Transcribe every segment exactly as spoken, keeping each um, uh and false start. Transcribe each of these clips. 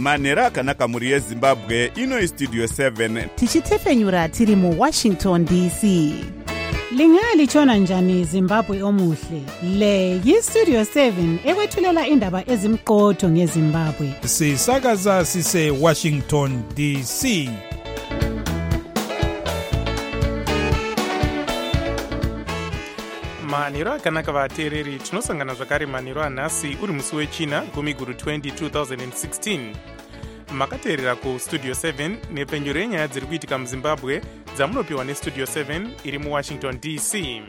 manhero akanaka mhuri yezimbabwe. Ino istudio seven tichitefenyura tiri muwashington D C. Lingalitshona njani Zimbabwe omuhle? Le yistudio seven ekwethulela indaba ezimqotho ngeZimbabwe. Sisakaza sise Washington D C. Manhero akanaka vateereri, tinosangana zvakare manhero anhasi uri musi wechina gumi guru twenty twenty sixteen. Makateerera kustudio seven nepfenyuro yenyaya dziri kuitika muZimbabwe dzamunopiwa nestudio seven iri muWashington D C.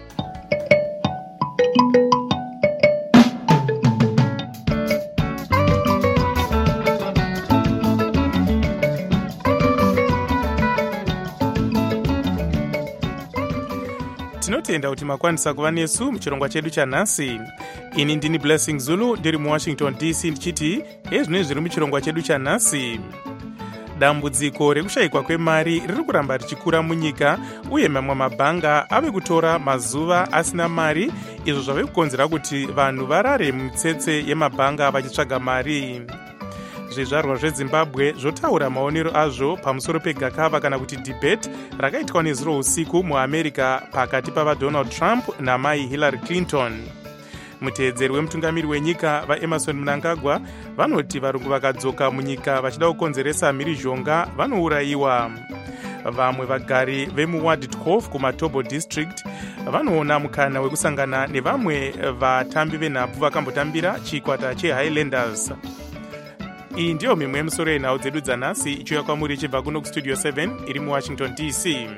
Tinotenda kuti makwanisa kuva nesu muchirongwa chedu chanhasi. Ini ndini Blessing Zulu ndiri muWashington D C ndichiti ezvinenge zviri muchirongwa chedu chanhasi. Dambudziko rekushayikwa kwemari riri kuramba richikura munyika, uye mamwe mabhanga ave kutora mazuva asina mari, izvo zvave kukonzera kuti vanhu varare mumitsetse yemabhanga vachitsvaga mari. Zvizvarwa zveZimbabwe zvotaura maonero azvo pamusoro pegakava kana kuti debate rakaitwa nezuro usiku muAmerica pakati pava Donald Trump namai Hillary Clinton. Muteedzeri wemutungamiri wenyika vaEmerson Mnangagwa vanoti varungu vakadzoka munyika vachida kukonzeresa mhirizhonga vanourayiwa. Vamwe vagari vemuWard twelve kuMatobo district vanoona mukana wekusangana nevamwe vatambi venhabvu vakambotambira chikwata cheHighlanders. Iyi ndiyo mimwe yemusoro yenhau dzedu dzanhasi ichiuya kwamuri ichibva kuno kustudio seven iri muWashington D C.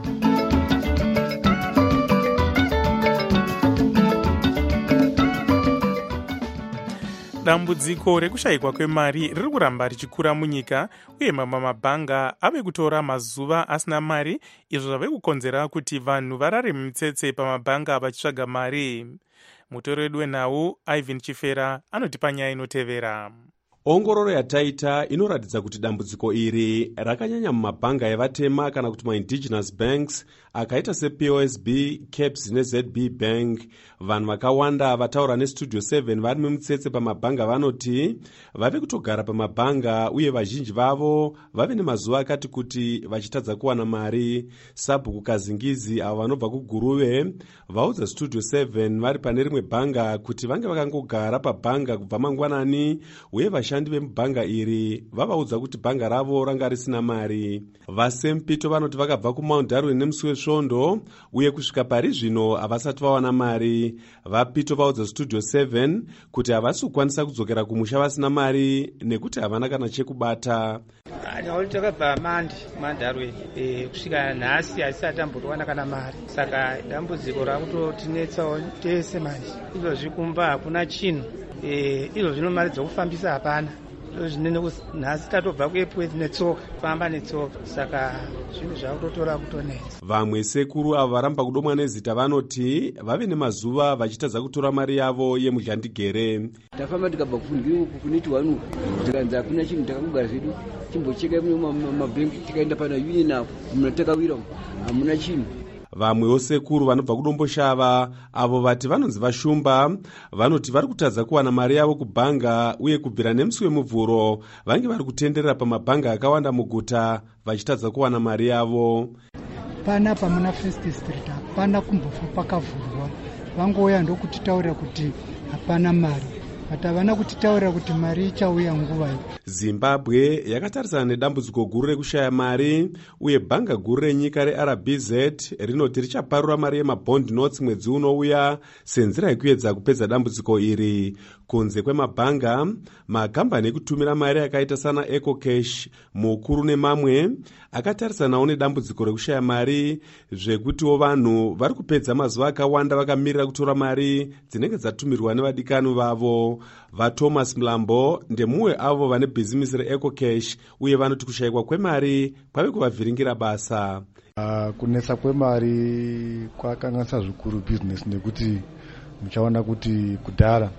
Dambudziko rekushayikwa kwemari riri kuramba richikura munyika, uye mamwe mabhanga ave kutora mazuva asina mari, izvo zvave kukonzera kuti vanhu varare mumitsetse pamabhanga vachitsvaga mari. Mutori wedu wenhau Ivan Chifera anotipa nyaya inotevera. Ongororo yataita inoratidza kuti dambudziko iri rakanyanya mumabhanga evatema kana kuti ma-indigenous banks akaita seP O S B, Caps neZ B Bank. Vanhu vakawanda vataura nestudio seven vari mumutsetse pamabhanga vanoti vave kutogara pamabhanga, uye vazhinji vavo vave nemazuva akati kuti vachitadza kuwana mari. Sabhuku Kazingizi avo vanobva kuGuruve vaudza studio seven vari pane rimwe bhanga kuti vange vakangogara pabhanga kubva mangwanani, uye vashandi vemubhanga iri vavaudza kuti bhanga ravo ranga risina mari. VaSempito vanoti vakabva kuMount Darwin nemusi wesvondo, uye kusvika pari zvino havasati vawana mari. VaPito vaudza studio seven kuti havasi kukwanisa kudzokera kumusha vasina mari nekuti havana kana chekubata. Takabva mandi mandarwe kusvika nhasi asati ambotowana kana mari, saka dambudziko rakutotinetsawo tese manje. Izvozvi kumba hakuna chinhu, izvo zvino mari dzokufambisa hapana. Zvinene nhasi tatobva kuEpworth netsoka, famba netsoka, saka zvinhu zvakutotora kutonetsa. Vamwe sekuru avo varamba kudomwa nezita vanoti vave nemazuva vachitadza kutora mari yavo yemudhlandigere. Tafamba tikabva kufundira uku kuneti wanu tikanzi hakuna chinhu, takangogara zvedu chimbocheka mumabhengi, tikaenda pana union apo munotakawira hamuna chinhu. Vamwewo sekuru vanobva kudomboshava avo vati vanonzi vashumba vanoti vari kutadza kuwana mari yavo kubhanga, uye kubvira nemusi wemuvhuro vange vari kutenderera pamabhanga akawanda muguta vachitadza kuwana mari yavo. Pana pamuna First Street hapana kumbofa pakavhurwa, vangouya ndokutitaurira kuti hapana mari, but havana kutitaurira kuti mari ichauya nguva iyi. Zimbabwe yakatarisana nedambudziko guru rekushaya mari, uye bhanga guru renyika reR B Z rinoti richaparura mari yemabond notes mwedzi unouya senzira yekuedza kupedza dambudziko iri. Kunze kwemabhanga, makambani ekutumira mari akaita sana EcoCash, Mukuru nemamwe akatarisanawo nedambudziko rekushaya mari, zvekutiwo vanhu vari kupedza mazuva akawanda vakamirira kutora mari dzinenge dzatumirwa nevadikani vavo. VaThomas Mlambo ndemumwe avo vane bhizimisi reEcoCash, uye vanoti kushayikwa kwemari kwave kuvavhiringira basa. Uh, kunetsa kwemari kwakanganisa zvikuru bhizinesi, nekuti muchaona kuti kudhara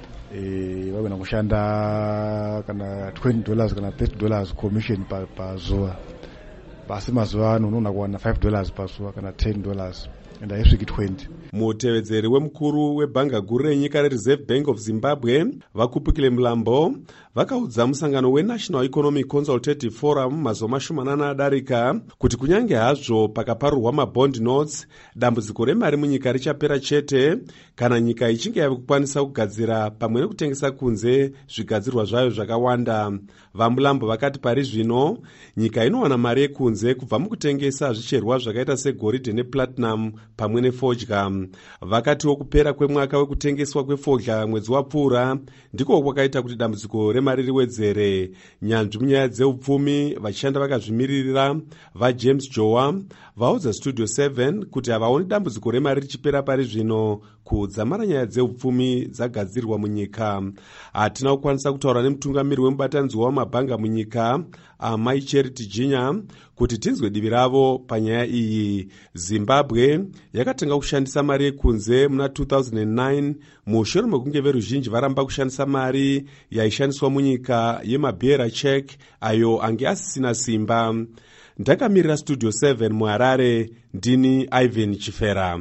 eh vagona kushanda kana twenty dollars kana thirty dollars commission pazuva, basi mazuva ano unoona kuwana five dollars pazuva kana ten dollars and haisviki twenty. Mutevedzeri wemukuru webhanga guru renyika rereserve bank of Zimbabwe Vakupukile Mulambo vakaudza musangano weNational Economic Consultative Forum mazuva mashomanana adarika kuti kunyange hazvo pakaparurwa mabond notes, dambudziko remari munyika richapera chete kana nyika ichinge yava kukwanisa kugadzira pamwe nekutengesa kunze zvigadzirwa zvayo zvakawanda. VaMulambo vakati pari zvino nyika inowana mari yekunze kubva mukutengesa zvicherwa zvakaita segoridhe neplatinum pamwe nefodya. Vakatiwo kupera kwemwaka wekutengeswa kwefodya mwedzi wapfuura ndiko kwakaita kuti dambudziko remari riwedzere. Nyanzvi munyaya dzeupfumi vachishanda vakazvimiririra vaJames Jowa vaudza Studio seven kuti havaoni dambudziko remari richipera pari zvino kudzamara nyaya dzeupfumi dzagadzirwa munyika. Hatina kukwanisa kutaura nemutungamiri wemubatanidzi wamabhanga munyika Amai Charity Jinya kuti tinzwe divi ravo panyaya iyi. Zimbabwe yakatenga kushandisa mari yekunze muna two thousand nine mushure mekunge veruzhinji varamba kushandisa mari yaishandiswa munyika yemabearer check ayo ange asisina simba. Ndakamirira Studio seven muHarare, ndini Ivan Chifera.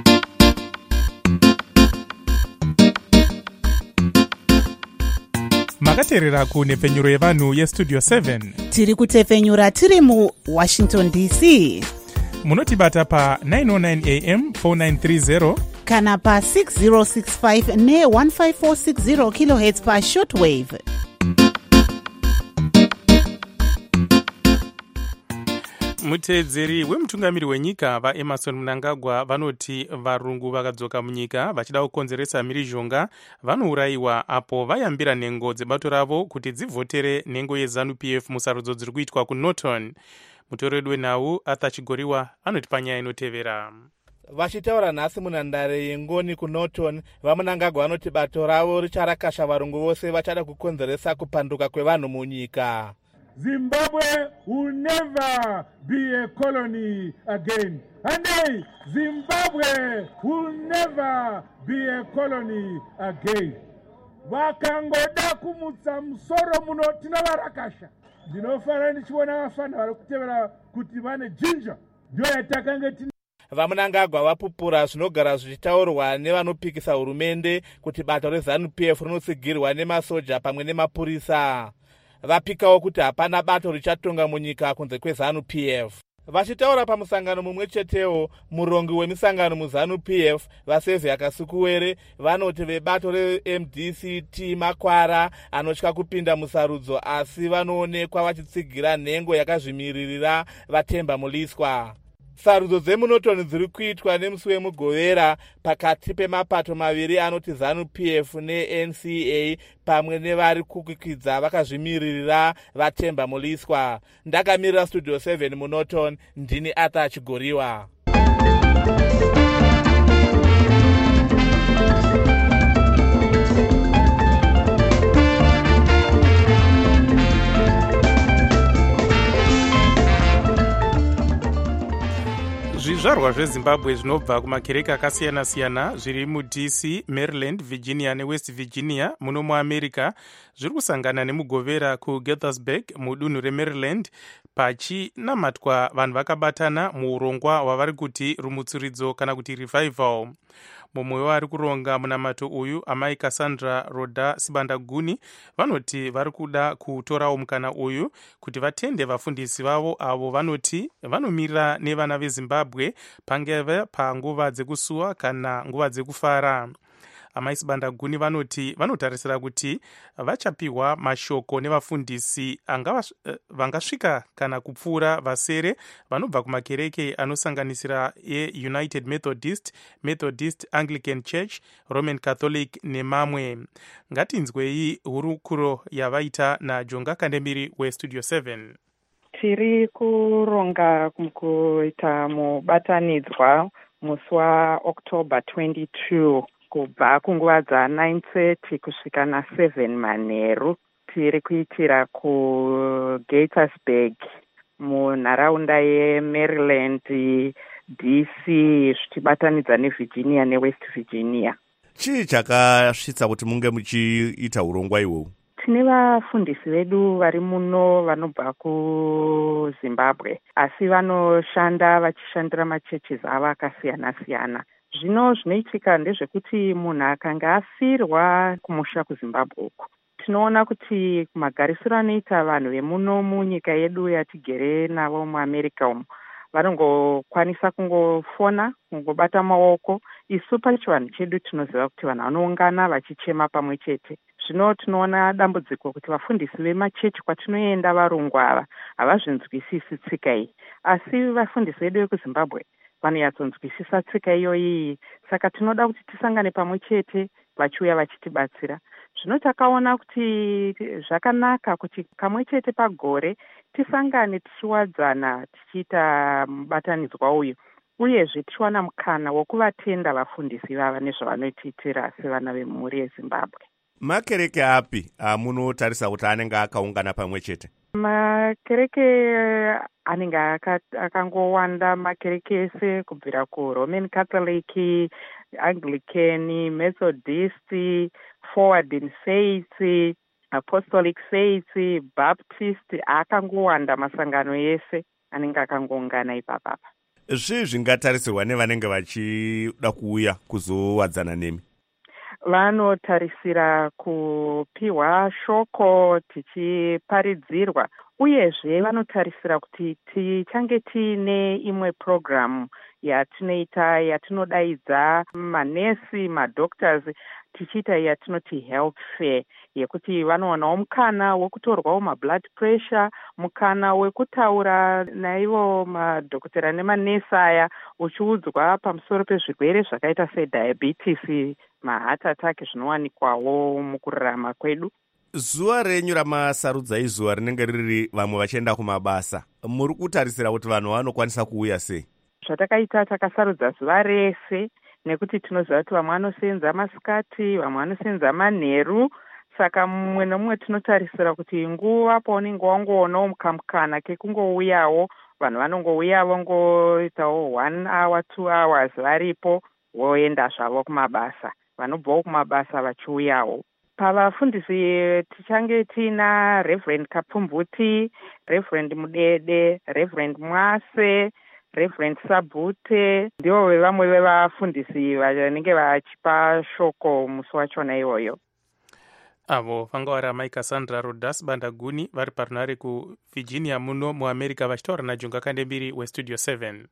makateerera kunhepfenyuro yevanhu yestudio seven. Tiri kutepfenyura tiri muWashington D C. Munotibata pa nine oh nine A M four nine three zero kana pa six zero six five ne one five four six zero kilohertz pa shortwave. Muteedzeri wemutungamiri wenyika vaEmerson Mnangagwa vanoti varungu vakadzoka munyika vachida kukonzeresa mhirizhonga vanourayiwa apo vayambira nhengo dzebato ravo kuti dzivhotere nhengo yeZANU P F musarudzo dziri kuitwa kuNorton. Mutoredu wenhau Arthur Chigoriwa anoti panyaya inotevera. Vachitaura nhasi munhandare yengoni kuNorton, vaMnangagwa vanoti bato ravo richarakasha varungu vose vachada kukonzeresa kupanduka kwevanhu munyika. Zimbabwe will never be a colony again. And hey, Zimbabwe will never be a colony again. Vakangoda kumutsa musoro muno tinavarakasha. Ndinofara ndichiona vafana vari kutevera kuti vane jinja. Ndio yatakange tina. VaMnangagwa vapupura zvinogara zvichitaurwa nevanopikisa hurumende kuti bato reZANU P F rinotsigirwa nemasoja pamwe nemapurisa. Vapikawo kuti hapana bato richatonga munyika kunze kweZANU P F. Vachitaura pamusangano mumwe chetewo, murongi wemisangano muZANU P F vaSevia Kasukuwere vanoti vebato reM D C T Makwara anotya kupinda musarudzo asi vanoonekwa vachitsigira nhengo yakazvimiririra vaTemba Muliswa. Sarudzo dzemuNorton dziri kuitwa nemusi wemugovera pakati pemapato maviri anoti ZANU P F neN C A pamwe nevari kukwikidza vakazvimiririra vaTemba Muliswa. Ndakamirira Studio seven muNorton, ndini Arthur Chigoriwa. Zvizvarwa zveZimbabwe zvinobva kumakereke akasiyana-siyana zviri muD C, Maryland, Virginia neWest Virginia muno muAmerica zviri kusangana nemugovera kuGaithersburg mudunhu reMaryland pachinamatwa vanhu vakabatana muurongwa hwavari kuti rumutsuridzo kana kuti revival. Mumwe wavari kuronga munamato uyu Amai Cassandra Roda Sibandaguni vanoti vari kuda kutorawo mukana uyu kuti vatende vafundisi vavo avo vanoti vanomirira nevana veZimbabwe pangeva panguva dzekusuwa kana nguva dzekufara. Amai Sibandaguni vanoti vanotarisira kuti vachapiwa mashoko nevafundisi vangasvika kana kupfuura vasere vanobva kumakereke anosanganisira eUnited Methodist, Methodist Anglican Church, Roman Catholic nemamwe. Ngatinzwei hurukuro yavaita naJonga Kandemiri weStudio seven. Tiri kuronga kuita mubatanidzwa musi waOctober twenty-two kubva kunguva dza9 thirty kusvika na7 manheru. Tiri kuitira kuGaithersburg munharaunda yeMaryland, D C zvichibatanidza neVirginia neWest Virginia. Chii chakasvitsa kuti munge muchiita urongwa ihwohwu? tine vafundisi vedu vari muno vanobva kuZimbabwe asi vanoshanda vachishandira machurches avo akasiyana-siyana. Zvino zvinoitika ndezvekuti munhu akanga afirwa kumusha kuZimbabwe uku, tinoona kuti kumagarisiro anoita vanhu vemuno munyika yedu yatigere navo muAmerica umo vanongokwanisa kungofona, kungobata maoko. Isu pachivanhu chedu tinoziva kuti vanhu vanoungana vachichema pamwe chete. Zvino tinoona dambudziko kuti vafundisi vemachechi kwatinoenda varungu ava havazvinzwisisi tsika iyi, asi vafundisi vedu vekuZimbabwe vanonyatsonzwisisa tsika iyoyi. Saka tinoda kuti tisangane pamwe chete vachiuya vachitibatsira. Zvino takaona kuti zvakanaka kuti kamwe chete pagore tisangane tichiwadzana tichiita mubatanidzwa uyu, uyezve tichiwana mukana wokuvatenda vafundisi vava nezvavanotiitira sevana vemhuri yeZimbabwe. Makereke api amunotarisa kuti anenge akaungana pamwe chete? Makereke anenge akangowanda, makereke ese kubvira kuRoman Catholic, Anglican, Methodist, Forward in Faith, Apostolic Faith, Baptist, akangowanda masangano ese anenge akangoungana ipapapa. Zvii zvingatarisirwa nevanenge vachida kuuya kuzowadzana nemi? Vanotarisira kupiwa shoko tichiparidzirwa, uyezve vanotarisira kuti tichange tiine imwe programu yatinoita yatinodaidza manesi, madoctors, tichiita yatinoti health fair, yekuti vanoonawo mukana wekutorwawo mablood pressure, mukana wekutaura naivo madhokotera nemanesi aya uchiudzwa pamusoro pezvirwere zvakaita sediabetes, maheart attack zvinowanikwawo mukurarama kwedu. Zuva renyu ramasarudza izuva rinenge riri vamwe vachienda kumabasa, muri kutarisira kuti vanhu vanokwanisa kuuya sei? Zvatakaita takasarudza zuva rese nekuti tinoziva kuti vamwe vanosenza masikati, vamwe vanosenza manheru. Saka mumwe nomumwe tinotarisira kuti nguva paunenge wangoonawo mukamukana kekungouyawo, vanhu vanongouya vongoitawo one hour two hours varipo voenda zvavo kumabasa, vanobvawo kumabasa vachiuyawo. Pavafundisi tichange tina Reverend Kapumbuti, Reverend Mudede, Reverend Mwase, Reverend Sabute, ndivo vevamwe vevafundisi vanenge vachipa shoko musi wachona iwoyo. Avo vanga vari amai Cassandra Rodas Bandaguni vari parunare kuVirginia muno muAmerica vachitaura naJunga Kandembiri weStudio seven.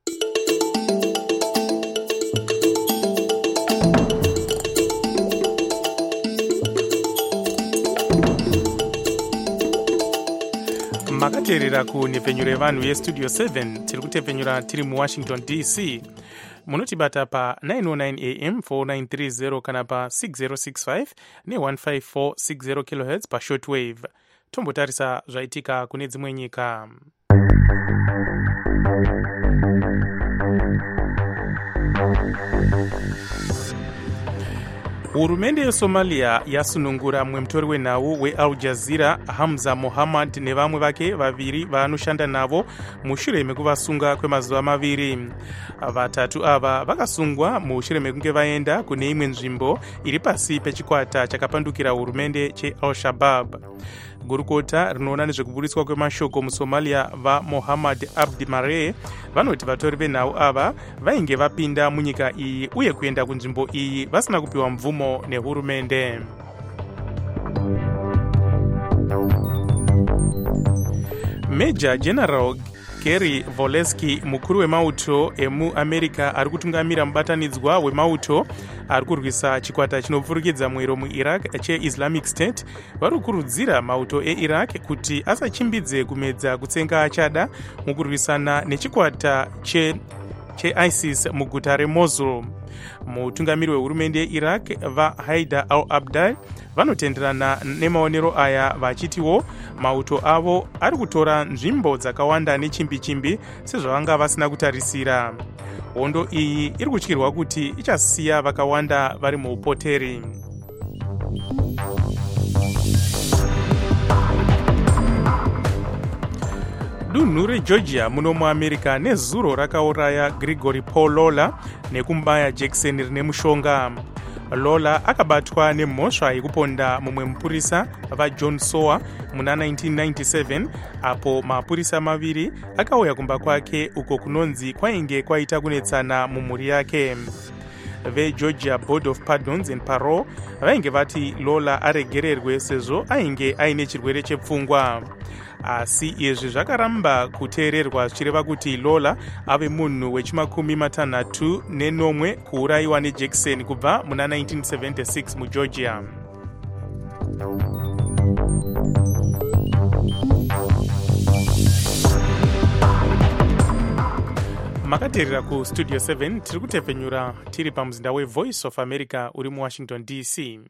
Makateerera kunhepfenyuro yevanhu yeStudio seven, tiri kutepfenyura tiri muWashington D C. Munotibata pa nine oh nine A M four nine three zero kana pa six oh six five ne one five four six zero kilohertz pa shortwave. Tombotarisa zvaitika kune dzimwe nyika. Hurumende yeSomalia yasunungura mumwe mutori wenhau weAl Jazeera Hamza Mohammad nevamwe vake vaviri vanoshanda navo mushure mekuvasunga kwemazuva maviri. Vatatu ava vakasungwa mushure mekunge vaenda kune imwe nzvimbo iri pasi pechikwata chakapandukira hurumende cheAl-Shabaab. Gurukota rinoona nezvekuburitswa kwemashoko muSomalia vaMohammad Abdi Mare vanoti vatori venhau ava vainge vapinda munyika iyi uye kuenda kunzvimbo iyi vasina kupiwa mvumo nehurumende. Major General Gary Volesky, mukuru wemauto emuAmerica ari kutungamira mubatanidzwa wemauto ari kurwisa chikwata chinopfurikidza mwero muIraq cheIslamic State, vari kukurudzira mauto eIraq kuti asachimbidze kumedza kutsenga achada mukurwisana nechikwata che cheISIS muguta reMosul. Mutungamiri wehurumende yeIraq vaHaidar al-Abadi vanotenderana nemaonero aya vachitiwo mauto avo ari kutora nzvimbo dzakawanda nechimbi-chimbi sezvavanga vasina kutarisira. Hondo iyi iri kutyirwa kuti ichasiya vakawanda vari muupoteri. Dunhu reGeorgia muno muAmerica nezuro rakauraya Gregory Paul Lawler nekumubaya Jackson rine mushonga. Lola akabatwa nemhosva yekuponda mumwe mupurisa vaJohn Sower muna nineteen ninety-seven apo mapurisa maviri akauya kumba kwake uko kunonzi kwainge kwaita kunetsana mumhuri yake. VeGeorgia Board of Pardons and Parole vainge vati Lola aregererwe sezvo ainge aine chirwere chepfungwa. Asi izvi zvakaramba kuteererwa zvichireva kuti Lola ave munhu wechimakumi matanhatu nenomwe kuurayiwa nejekiseni kubva muna nineteen seventy-six muGeorgia. Makateerera kustudio seven tiri kutepfenyura tiri pamuzinda weVoice of America uri muWashington D C.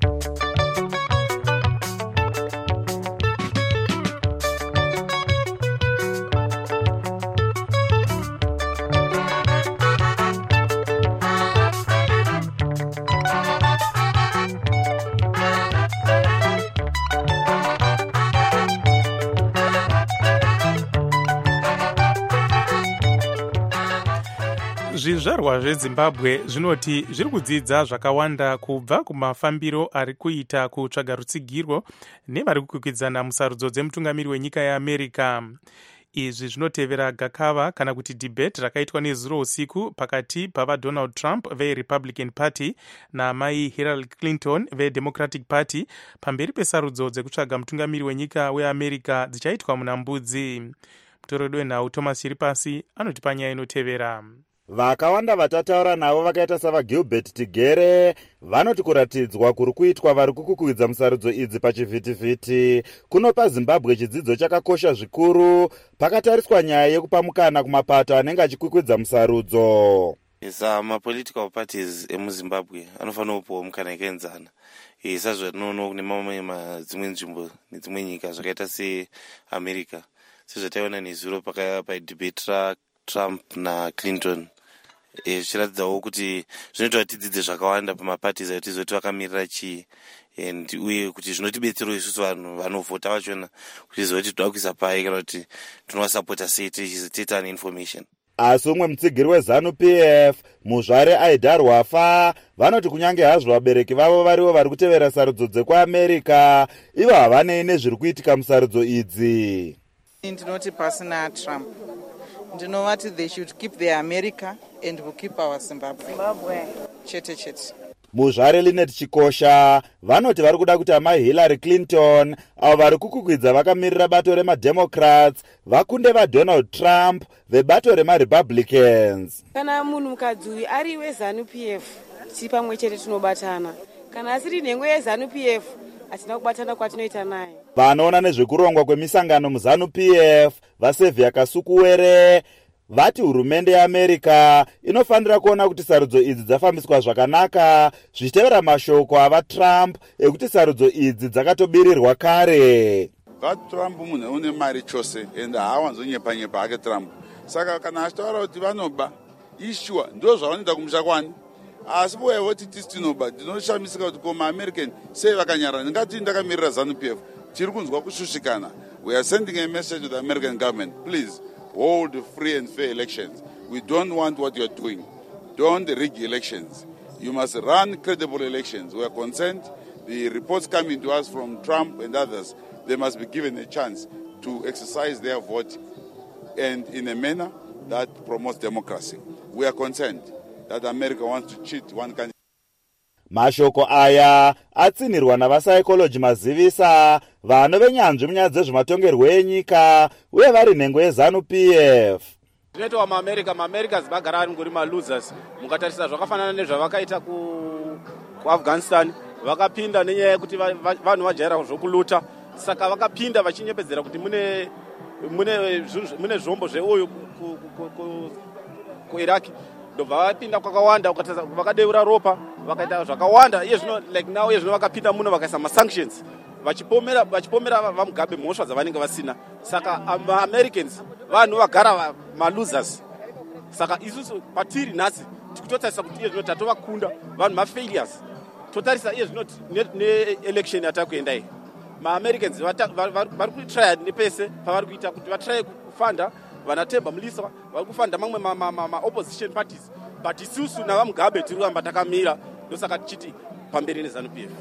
Zvizvarwa zveZimbabwe zvinoti zviri kudzidza zvakawanda kubva kumafambiro ari kuita kutsvaga rutsigiro nevari kukwikwidzana musarudzo dzemutungamiri wenyika yeAmerica. Izvi zvinotevera gakava kana kuti debate rakaitwa nezuro usiku pakati pavaDonald Trump veRepublican Party namai Hillary Clinton veDemocratic Party pamberi pesarudzo dzekutsvaga mutungamiri wenyika weAmerica dzichaitwa muna Mbudzi. Mutoredo wenhau Thomas Chiripasi anoti panyaya inotevera. Vakawanda vatataura navo vakaita savaGilbert Tigere vanoti kuratidzwa kuri kuitwa vari kukukwidza musarudzo idzi pachivhitivhiti kunopa Zimbabwe chidzidzo chakakosha zvikuru pakatariswa nyaya yekupa mukana kumapato anenge achikwikwidza musarudzo. Isa mapolitical parties emuZimbabwe anofanira kupuwa mukana yakaenzana sezvatinoona kune mamwe madzimwe nzvimbo nedzimwe nyika zvakaita seAmerica sezvataiona nezuro padebate raTrump naClinton. Zvichiratidzawo kuti zvinoita kuti tidzidze zvakawanda pamaparties ayo tizoti vakamirira chii and uye kuti zvinotibetsera isusu vanhu vanovhota vachona kuti zivoti toda kuisa pai kana kuti tinovasapota sei tichizoita an information. Asi umwe mutsigiri weZanu-P F muzvare Aidar Wafa vanoti kunyange hazvo vabereki vavo varivo vari kutevera sarudzo dzekuAmerica ivo havanei nezviri kuitika musarudzo idzi. Ndinoti pasina Trump ndinovati they should keep their America and will keep our Zimbabwe. Zimbabwe. Chete chete. Muzvare Linet Chikosha vanoti vari kuda kuti amai Hillary Clinton avo vari kukukwidza vakamirira bato remademocrats vakunde vaDonald Trump vebato remaRepublicans. Kana munhu mukadzi uyu ari weZanu-P F tiri pamwe chete tinobatana, kana asiri nhengo yeZanu-P F hatina kubatana kwatinoita naye. Vanoona nezvekurongwa kwemisangano muZanu-P F vaSevia Kasukuwere vati hurumende yeAmerica inofanira kuona kuti sarudzo idzi dzafambiswa zvakanaka zvichitevera mashoko avaTrump ekuti sarudzo idzi dzakatobirirwa kare. VaTrump munhu une mari chose ende haawanzonyepa nyepa hake Trump. Saka kana achitaura kuti vanoba ishua ndo zvavanoita kumusha kwani. Asi voyavoti tisi tinoba tinoshamisika kuti koma American sei vakanyarara. Ndingati ndakamirira Zanu-P F tiri kunzwa kushushikana. We are sending a message to the American government. Please hold free and fair elections. We don't want what you are doing. Don't rig elections. You must run credible elections. We are concerned. The reports coming to us from Trump and others, they must be given a chance to exercise their vote and in a manner that promotes democracy. We are concerned that America wants to cheat one country. Mashoko aya atsinirwa navapsychology mazivisa vano venyanzvi munyaya dzezvematongerwo enyika uye vari nhengo yeZanu-P F. Zvinoitwa maAmerica, maAmericans vagara vari ngori malosers. Mukatarisa zvakafanana nezvavakaita kuAfghanistan, vakapinda nenyaya yekuti vanhu vajaira zvokuluta, saka vakapinda vachinyepedzera kuti mune mune mune zvombo zveoyo kuIraq. Ndobva vapinda kwakawanda vakadeura ropa vakaita zvakawanda iye zvino like now iye zvino vakapinda muno vakaisa masanctions vachipomera vachipomera vamugabe mhosva dzavanenge vasina. Saka amaAmericans vanhu vagara malosers. Saka isusu patiri nhasi tikutotarisa kuti iye zvino tatovakunda vanhu mafailures. Totarisa iye zvino neelection yatakuenda iyi maAmericans vari kutrya nepese pavari kuita kuti vatry kufanda vanatemba mulisa vari kufanda mamwe ma opposition parties, but isusu navamugabe tiri kuramba takamira ndosaka tichiti pamberi neZANU P F.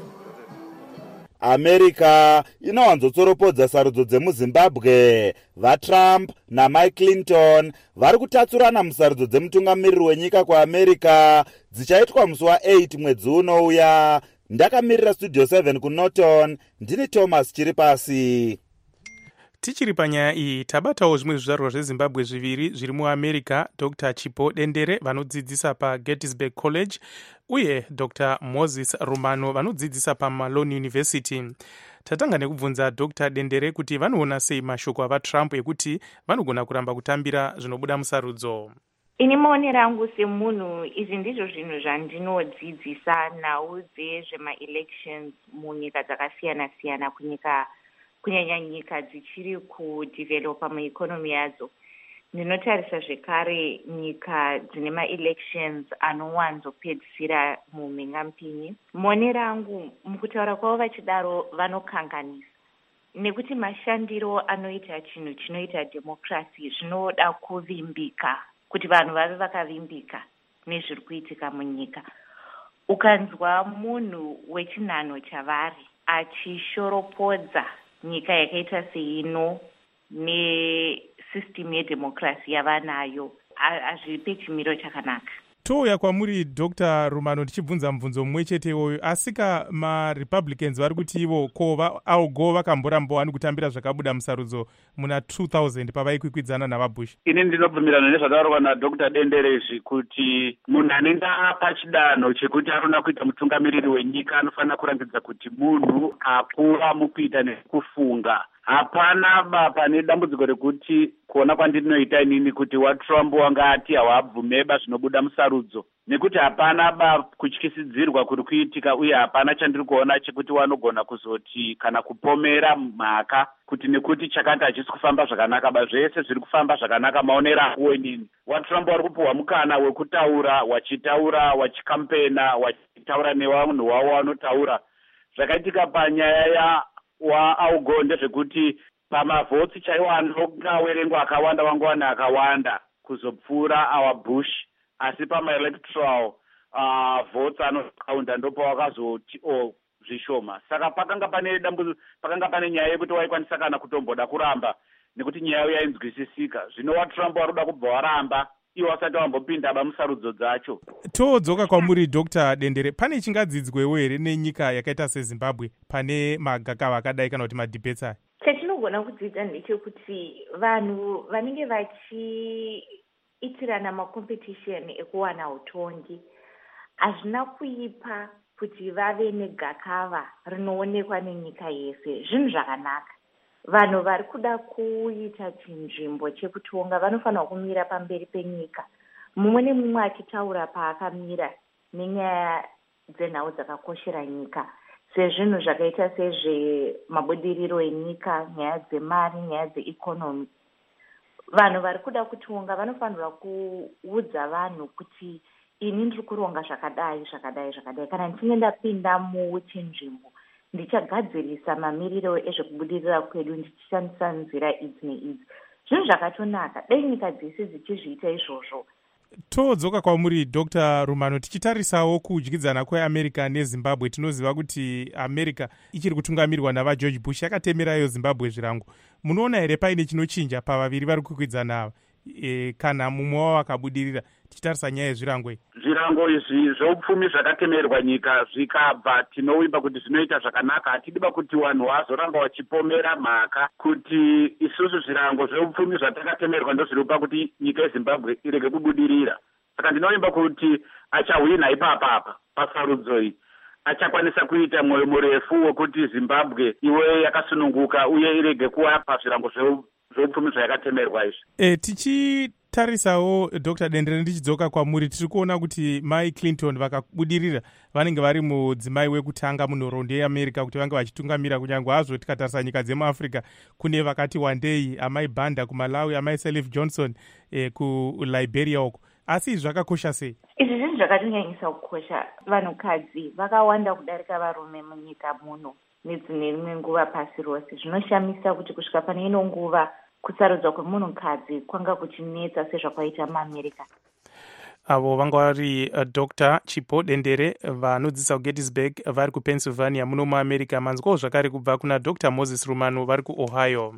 america inowanzotsoropodza sarudzo dzemuzimbabwe. vatrump namike clinton vari kutatsurana musarudzo dzemutungamiriri wenyika kuamerica dzichaitwa musi wa8 mwedzi unouya. ndakamirira studio seven kunorton, ndini thomas chiri pasi. Tichiri panyaya iyi tabatawo zvimwe zvizvarwa zvezimbabwe zviviri zviri muamerica, Dr Chipo Dendere vanodzidzisa paGettysburg College uye Dr Moses Rumano vanodzidzisa paMalone University. Tatanga nekubvunza Dr Dendere kuti vanoona sei mashoko avaTrump ekuti vanogona kuramba kutambira zvinobuda musarudzo. Ini maonero angu semunhu, izvi ndizvo zvinhu zvandinodzidzisa, nhau dzezvema-elections munyika dzakasiyana siyana, kunyika kunyanya nyika dzichiri kudevelopa mueconomy yadzo. Ndinotarisa zvekare nyika dzine ma-elections anowanzopedzisira mumhingamupinyi. Maonero angu mukutaura kwavo vachidaro vanokanganisa, nekuti mashandiro anoita chinhu chinoita democracy zvinoda kuvimbika, kuti vanhu vave vakavimbika nezviri kuitika munyika. Ukanzwa munhu wechinhano chavari achishoropodza nyika yakaita seino nesystem yedemocracy yavanayo, hazvipe chimiro chakanaka. Touya kwamuri Dr Rumano tichibvunza mubvunzo mumwe chete iwoyo, asika maRepublicans vari kuti ivo ko augo vakamborambowani kutambira zvakabuda musarudzo muna two thousand pavaikwikwidzana navaBush. Ini ndinobvumirana nezvataurwa naDr Denderezvi kuti munhu anenge apa chidanho chekuti anoda kuita mutungamiriri wenyika anofanira kurangidza kuti munhu akura mukuita nekufunga. Hapana ba pane dambudziko rekuti kuona kwandinoita inini kuti waTrump wanga ati hawabvumeba zvinobuda musarudzo, nekuti hapana ba kutyisidzirwa kuri kuitika, uye hapana chandiri kuona chekuti wanogona kuzoti kana kupomera mhaka kuti nekuti chakati hachisi kufamba zvakanaka. Ba zvese zviri kufamba zvakanaka maonero akuwo inini. waTrump wari kupuhwa mukana wekutaura, wachitaura, wachikampena, wachitaura nevanhu wavo wanotaura. Zvakaitika panyaya ya waaugo ndezvekuti pamavhotsi chaiwo anokawerengwa akawanda wangowana akawanda kuzopfuura awaBush, asi pamaelectoral uh, votes anokaunda ndopa wakazoti o oh, zvishoma. Saka pakanga pane dambu pakanga pane nyaya yekuti waikwanisa kana kutomboda kuramba nekuti nyaya yainzwisisika. Zvino waTrump waruda kubva waramba iwo wasati wambopinda bamusarudzo dzacho. Todzoka kwamuri Dr Dendere, pane chingadzidzwewo here nenyika yakaita seZimbabwe pane magakava akadai kana kuti madebate aya? Chatinogona kudzidza ndechekuti vanhu vanenge vachiitirana macompetition ekuwana utongi hazvina kuipa kuti vave negakava rinoonekwa nenyika yese. Zvinhu zvakanaka. Vanhu vari kuda kuita chinzvimbo chekutonga vanofanira kumira pamberi penyika, mumwe nemumwe achitaura paakamira nenyaya dzenhau dzakakoshera nyika, sezvinhu zvakaita sezvemabudiriro enyika, nyaya dzemari, nyaya dzeeconomy. Vanhu vari kuda kutonga vanofanira kuudza vanhu kuti ini ndiri kuronga zvakadai zvakadai zvakadai, kana ndichinge ndapinda muchinzvimbo ndichagadzirisa mamiriro ezvekubudirira kwedu ndichishandisa nzira idzi neidzi. Zvinhu zvakatonaka dai nyika dzese dzichizviita izvozvo. Todzoka kwamuri Dr Rumano, tichitarisawo kudyidzana kweAmerica neZimbabwe. Tinoziva kuti America ichiri kutungamirwa navaGeorge Bush yakatemerayo Zimbabwe zvirango. Munoona here paine chinochinja pavaviri vari kukwikwidzana ava e, kana mumwe wavo akabudirira, tichitarisa nyaya yezvirango iyi? Zvirango izvi zveupfumi zvakatemerwa nyika zvikabva tinoimba kuti zvinoita zvakanaka. Hatidiba kuti vanhu vazoramba vachipomera mhaka kuti isusu zvirango zveupfumi zvatakatemerwa ndozviripa kuti nyika yeZimbabwe irege kubudirira. Saka ndinoimba kuti achahwina ipapapa pasarudzo iyi, achakwanisa kuita mwoyo murefu wekuti Zimbabwe iwe yakasununguka uye irege kuva pazvirango zveupfumi zvayakatemerwa izvi. E, tichitarisawo Dr Dendere, ndichidzoka kwamuri, tiri kuona kuti mai Clinton vakabudirira vanenge vari mudzimai wekutanga munhoroondo yeAmerica kuti vange vachitungamira, kunyange hazvo tikatarisa nyika dzemuAfrica kune vakati wandei, amai Banda kuMalawi, amai Sirleaf Johnson eh, kuLiberia uko. Asi zvakakosha sei? Izvi zvinhu zvakatinyanyisa kukosha. Vanhukadzi vakawanda kudarika varume munyika muno nedzine rimwe nguva pasi rose. Zvinoshamisa kuti kusvika pane ino nguva kusarudzwa kwemunhukadzi kwanga kuchinetsa sezvakaita muAmerica. avo vanga vari uh, dr Chipo Dendere vanodzidzisa kugettysburg vari kupennsylvania muno muamerica. manzwawo zvakare kubva kuna dr Moses Rumano vari kuohio.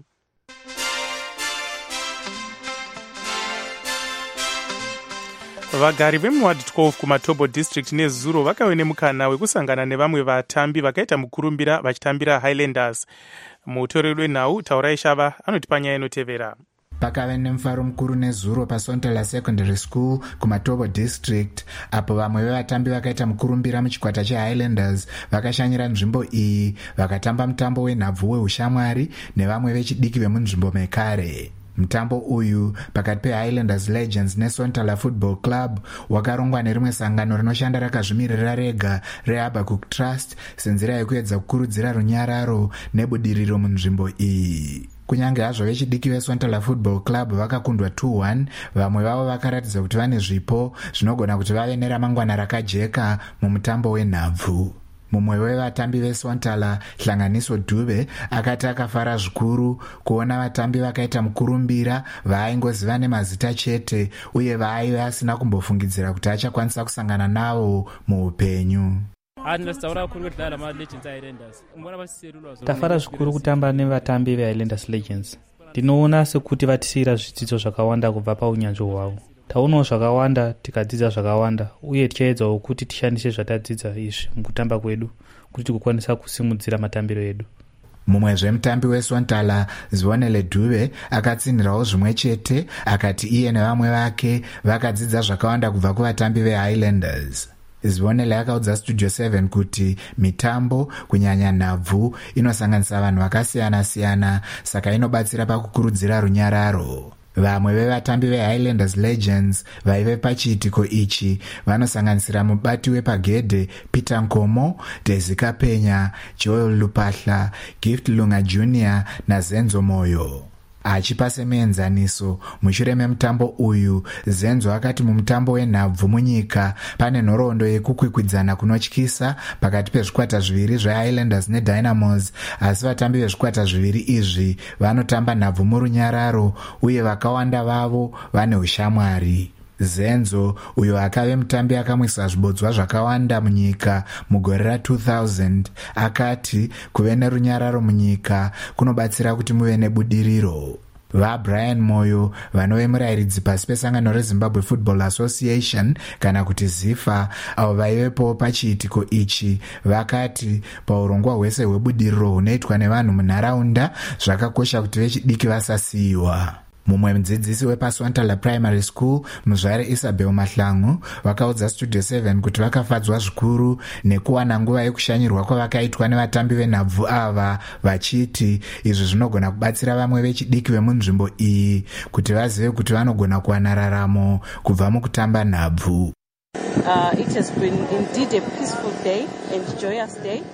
Vagari vemuward twelve kumatobo district nezuro vakave nemukana wekusangana nevamwe vatambi vakaita mukurumbira vachitambira Highlanders. Mutoreri wenhau Taurai Shava anoti panyaya inotevera. Pakave nemufaro mukuru nezuro paSontala Secondary School kumatobo district apo vamwe vevatambi vakaita mukurumbira muchikwata cheHighlanders vakashanyira nzvimbo iyi vakatamba mutambo wenhabvu weushamwari nevamwe vechidiki vemunzvimbo mekare. Mutambo uyu pakati peHighlanders Legends neSontala Football Club wakarongwa nerimwe sangano rinoshanda rakazvimirira rega reHabakkuk Trust senzira yekuedza kukurudzira runyararo nebudiriro munzvimbo iyi. Kunyange hazvo vechidiki veSontala Football Club vakakundwa two one, vamwe vavo vakaratidza kuti vane zvipo zvinogona kuti vave neramangwana rakajeka mumutambo wenhabvu. Mumwe wevatambi veSontala Hlanganiso Dube akati akafara zvikuru kuona vatambi vakaita mukurumbira vaaingoziva nemazita chete uye vaaive asina kumbofungidzira kuti achakwanisa kusangana navo muupenyu. Tafara zvikuru kutamba nevatambi veHighlanders Legends. Ndinoona sekuti vatisiyira zvidzidzo zvakawanda kubva paunyanzvi hwavo. Taonawo zvakawanda, tikadzidza zvakawanda, uye tichaedzawo kuti tishandise zvatadzidza izvi mukutamba kwedu kuti tikukwanisa kusimudzira matambiro edu. Mumwe zvemutambi weSontala Zvonele Dube akatsinhirawo zvimwe chete akati iye nevamwe vake vakadzidza zvakawanda kubva kuvatambi veHighlanders. Zvonele akaudza Studio seven kuti mitambo kunyanya nhabvu inosanganisa vanhu vakasiyana-siyana saka inobatsira pakukurudzira runyararo. Vamwe vevatambi veHighlanders Legends vaive pachiitiko ichi vanosanganisira mubati wepagedhe Peter Nkomo, Desi Kapenya, Joel Lupahla, Gift Lunga Junior naZenzo Moyo. Achipa semuenzaniso mushure memutambo uyu, Zenzo akati mumutambo wenhabvu munyika pane nhoroondo yekukwikwidzana kunotyisa pakati pezvikwata zviviri zveHighlanders neDynamos, asi vatambi vezvikwata zviviri izvi vanotamba nhabvu murunyararo uye vakawanda vavo vane ushamwari. Zenzo uyo akave mutambi akamwisa zvibodzwa zvakawanda munyika mugore ra two thousand akati kuve nerunyararo munyika kunobatsira kuti muve nebudiriro. VaBrian Moyo vanove murayiridzi pasi pesangano reZimbabwe Football Association kana kuti ZIFA avo vaivepo pachiitiko ichi vakati paurongwa hwese hwebudiriro hunoitwa nevanhu munharaunda zvakakosha kuti vechidiki vasasiyiwa. Mumwe mudzidzisi wepaSontala Primary School muzvare Isabel Mahlangu vakaudza Studio seven kuti vakafadzwa zvikuru nekuwana nguva yekushanyirwa kwavakaitwa nevatambi venhabvu ava vachiti izvi zvinogona kubatsira vamwe vechidiki vemunzvimbo iyi kuti vazive kuti vanogona kuwana raramo kubva mukutamba nhabvu. Uh, it has been indeed a peaceful day and joyous day.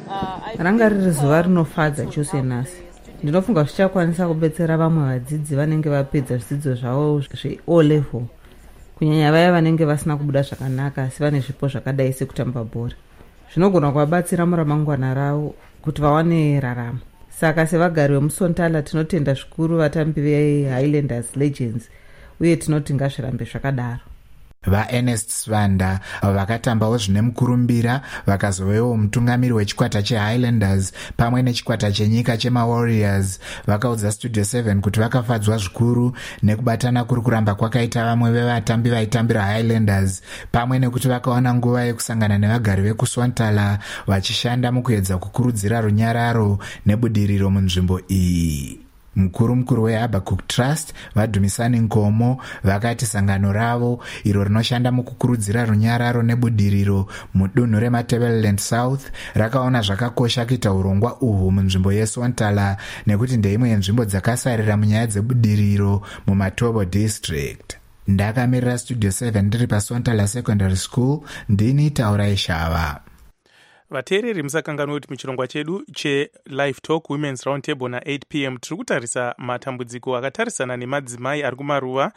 Uh, Ranga riri zuva rinofadza chose nhasi. Ndinofunga zvichakwanisa kubetsera vamwe vadzidzi vanenge vapedza zvidzidzo zvavo zveO level, kunyanya vaya vanenge vasina kubuda zvakanaka asi vane zvipo zvakadai sekutamba bhora. Zvinogona kuvabatsira muramangwana ravo kuti vawane raramo. Saka sevagari vemuSontala tinotenda zvikuru vatambi veHighlanders Legends uye tinoti ngazvirambe zvakadaro. VaErnest Svanda vakatambawo zvine mukurumbira vakazovewo mutungamiri wechikwata cheHighlanders pamwe nechikwata chenyika chemaWarriors vakaudza Studio seven kuti vakafadzwa zvikuru nekubatana kuri kuramba kwakaita vamwe vevatambi vaitambira Highlanders pamwe nekuti vakawana nguva yekusangana nevagari vekuSontala vachishanda mukuedza kukurudzira runyararo nebudiriro munzvimbo iyi. Mukuru mukuru weHabakkuk Trust Vadhumisani Nkomo vakati sangano ravo iro rinoshanda mukukurudzira runyararo nebudiriro mudunhu reMatabeleland South rakaona zvakakosha kuita urongwa uhwu munzvimbo yeSontala nekuti ndeimwe yenzvimbo dzakasarira munyaya dzebudiriro mumatobo district. Ndakamirira Studio seven ndiri paSontala Secondary School, ndini Taurai Shava. Vateereri musakanganwa kuti muchirongwa chedu cheLive Talk Women's Roundtable na eight p m tiri kutarisa matambudziko akatarisana nemadzimai ari kumaruva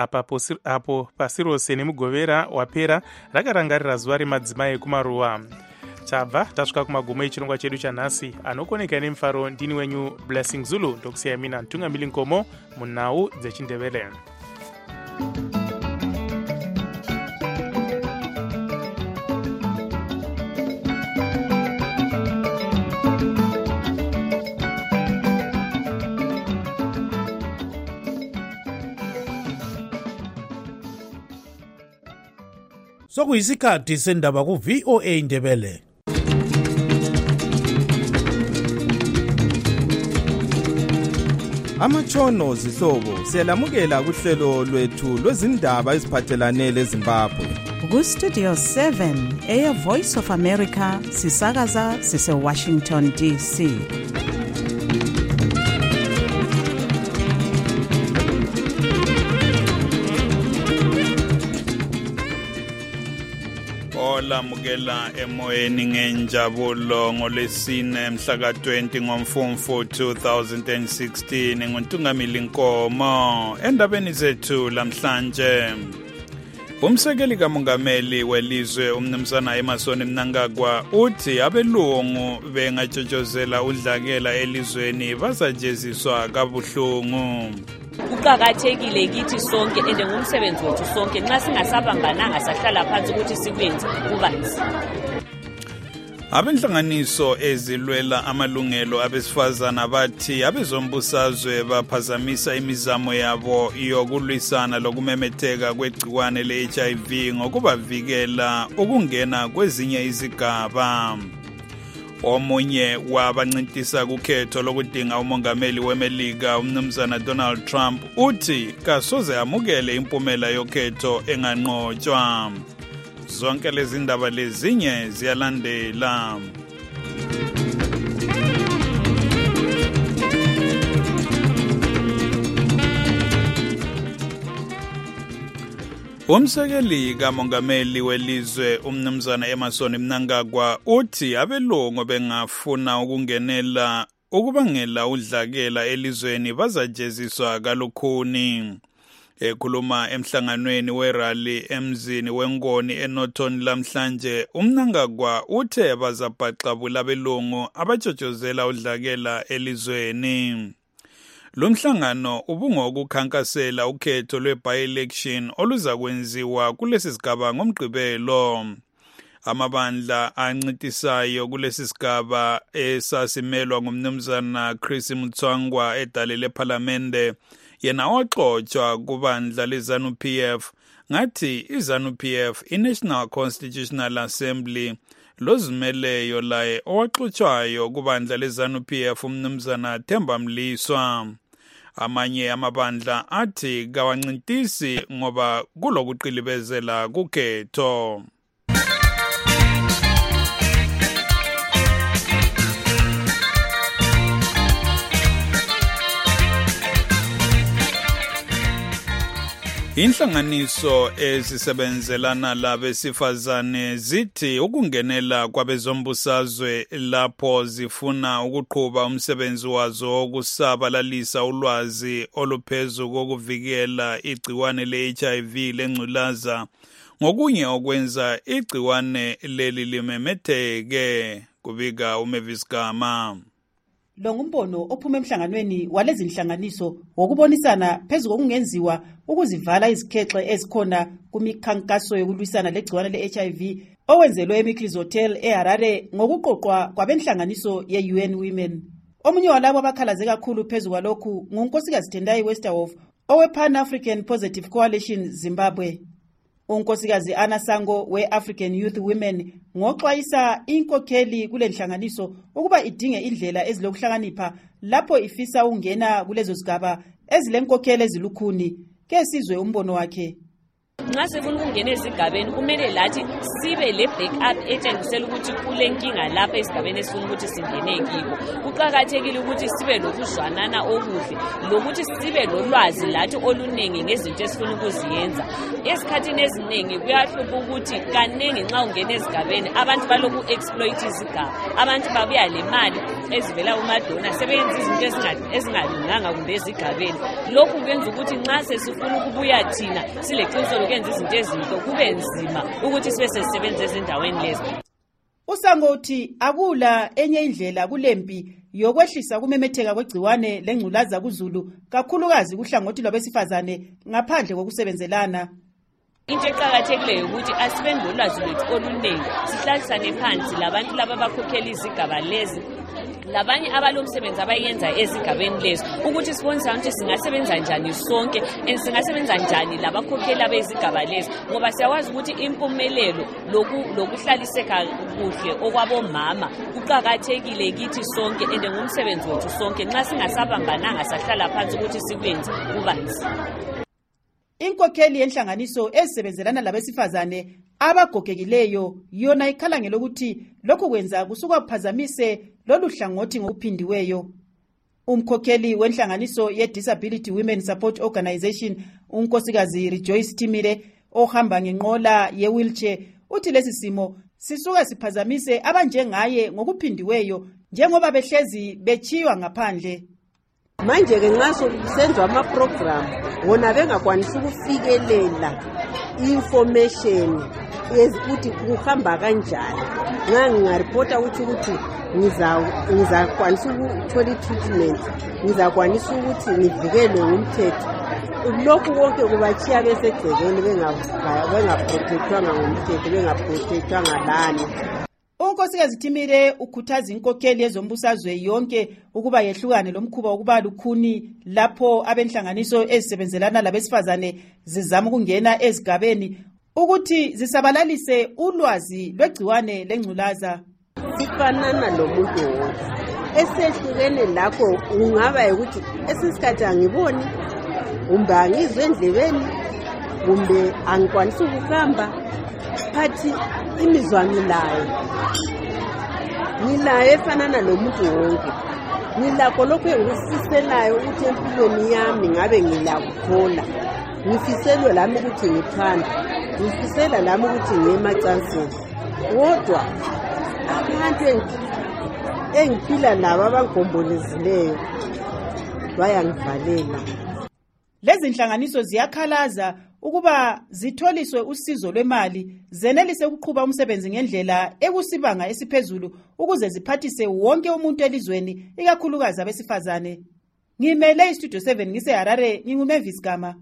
apo pasi rose nemugovera wapera rakarangarira zuva remadzimai ekumaruva. Tabva tasvika kumagumo echirongwa chedu chanhasi. Anokoneka nemufaro ndini wenyu Blessing Zulu, ndokusiya mina Ntungamiri Nkomo munhau dzechindevele. sokuyisikhathi sendaba ku-V O A Ndebele. Amatshono zihlobo siyalamukela kuhlelo lwethu lwezindaba eziphathelane leZimbabwe. Ku-Studio seven, Air Voice of America, sisakaza sise-Washington D C. olamukela emoyeni ngenjabulo ngolesine mhla ka twenty ngoMfumfu two thousand sixteen nguntungamili Nkomo. Endabeni zethu lamhlanje, umsekeli kamongameli welizwe umnumzana Emmerson Mnangagwa uthi abelungu bengatshotshozela udlakela elizweni bazajeziswa kabuhlungu. Kuqakathekile kithi sonke ende ngumsebenzi wethu sonke nxa singasabambananga sahlala phansi ukuthi sikwenze kubanzi. Abenhlanganiso ezilwela amalungelo abesifazana bathi abezombusazwe baphazamisa imizamo yabo yokulwisana lokumemetheka kwegciwane le-H I V ngokubavikela ukungena kwezinye izigaba. Omunye wabancintisa kukhetho lokudinga umongameli weMelika umnumzana Donald Trump uthi kasoze amukele impumela yokhetho enganqotshwa. Zonke lezi ndaba lezinye ziyalandela. Umsekeli kamongameli welizwe umnumzana Emmerson Mnangagwa uthi abelungu bengafuna ukungenela ukubangela udlakela elizweni bazajeziswa kalukhuni. Ekhuluma emhlanganweni werally emzini weNgoni eNorton lamhlanje, uMnangagwa uthe bazabhaqabula abelungu abatshotshozela udlakela elizweni. Lumhlangano ubungokukhankasela ukhetho lwe-by-election oluzakwenziwa kulesi sigaba ngomgqibelo. Amabandla ancitisayo kulesi sigaba esasimelwa ngumnumzana Chris Mutswangwa edale lephalamende yena waxoshwa kubandla leZANU P F ngathi iZANU P F iNational Constitutional Assembly lozimeleyo laye owaxoshwayo kubandla leZANU P F umnumzana Themba Mliswa. Amanye amabandla athi kawancintisi ngoba kulokuqilibezela kukhetho. Inhlanganiso ezisebenzelana labesifazane zithi ukungenela kwabezombusazwe lapho zifuna ukuqhuba umsebenzi wazo wokusabalalisa ulwazi oluphezu kokuvikela igciwane le-H I V lengculaza ngokunye okwenza igciwane leli limemetheke, kubika uMavis Gama. Lo ngumbono ophuma emhlanganweni walezi nhlanganiso wokubonisana phezulu kokungenziwa ukuzivala izikhexe ezikhona kumikhankaso yokulwisana legciwane le-H I V owenzelwe eMikliz Hotel eHarare ngokuqoqwa kwabenhlanganiso ye-U N Women. Omunye walabo abakhalaze kakhulu phezulu kwalokhu ngunkosikazi Tendai Westerhoff owe-Pan African Positive Coalition Zimbabwe. Unkosikazi Anna Sango we-African Youth Women ngoxwayisa inkokheli kule nhlanganiso ukuba idinge indlela ezilokuhlakanipha lapho ifisa ungena kulezo zigaba ezilenkokheli ezilukhuni. Ke sizwe umbono wakhe. Nxa sifuna ukungena ezigabeni kumele lathi sibe le backup etshengisela ukuthi kule nkinga lapha esigabeni esifuna ukuthi singene kiko. Kuqakathekile ukuthi sibe lokuzwanana okuhle lokuthi sibe lolwazi lathi olunengi ngezinto esifuna ukuziyenza. Esikhathini eziningi kuyahlupha ukuthi kanengi nxa ungena ezigabeni abantu baloku exploit izigaba. Abantu babuya le mali ezivela kumadona sebenza izinto ezingalunganga kumbe ezigabeni. Lokhu kwenza ukuthi nxa sesifuna ukubuya thina sileqiniso lokwenza izinto ezinto kube nzima ukuthi sibe sesebenza ezindaweni lezi. Usango uthi akula enye indlela kulempi yokwehlisa kumemetheka kwegciwane lengculaza kuZulu kakhulukazi kuhlangothi lwabesifazane ngaphandle kokusebenzelana. Into eqakathekileyo ukuthi asibe nolwazi lwethu oluningi, sihlalisane phansi labantu laba abakhokhela izigaba lezi labanye abalomsebenzi abayenza ezigabeni lezo ukuthi sibonisa ukuthi singasebenza njani sonke and singasebenza njani labakhokheli abezigaba lezo ngoba siyawazi ukuthi impumelelo lokuhlaliseka kuhle okwabomama kuqakathekile kithi sonke and ngumsebenzi wethu sonke nxa singasabambananga sahlala phansi ukuthi sikwenze kubanzi. Inkokheli yenhlanganiso ezisebenzelana labesifazane abagogekileyo yona ikhala ngelokuthi lokhu kwenza kusuka kuphazamise lolu hlangothi ngokuphindiweyo. Umkhokheli wenhlanganiso ye-Disability Women Support Organization unkosikazi Rejoice Timire ohamba ngenqola ye-wheelchair uthi lesi simo sisuka siphazamise abanjengaye ngokuphindiweyo njengoba behlezi bechiywa ngaphandle. Manje ke nxa sokusenziwa ama-program wona bengakwanisa ukufikelela information ukuthi kuhamba kanjani. Nxa ngingaripota ukuthi ukuthi ngizakwanisa ukuthola i-treatment, ngizakwanisa ukuthi ngivikelwe ngumthetho. Lokhu konke kubachiya besegcekeni bengaprotectwanga ngumthetho, bengaprotectwanga lani. Unkosikazi Timire ukhuthaza inkokheli yezombusazwe yonke ukuba yehlukane lomkhuba wokuba lukhuni lapho abenhlanganiso ezisebenzelana labesifazane zizama ukungena ezigabeni ukuthi zisabalalise ulwazi lwegciwane lengculaza. Sifanana lomuntu wonke esehlukene lakho ungaba ukuthi esisikhathi angiboni kumbe angizwe endlebeni kumbe angikwanisa ukuhamba phathi imizwa ngilayo ngilayo efanana lomuntu wonke. Ngilakho lokhu engifiselayo ukuthi empilweni yami ngabe ngilakuthola. Ngifiselwe lami ukuthi ngithanda, ngifisela lami ukuthi ngiye emacansini. Kodwa abantu engiphila nabo abangombolezileyo bayangivalela. Lezi nhlanganiso ziyakhalaza ukuba zitholiswe usizo lwemali zenelise ukuqhuba umsebenzi ngendlela ekusibanga esiphezulu ukuze ziphathise wonke umuntu elizweni ikakhulukazi abesifazane. Ngimele iStudio seven ngiseHarare nginguMavis Gama.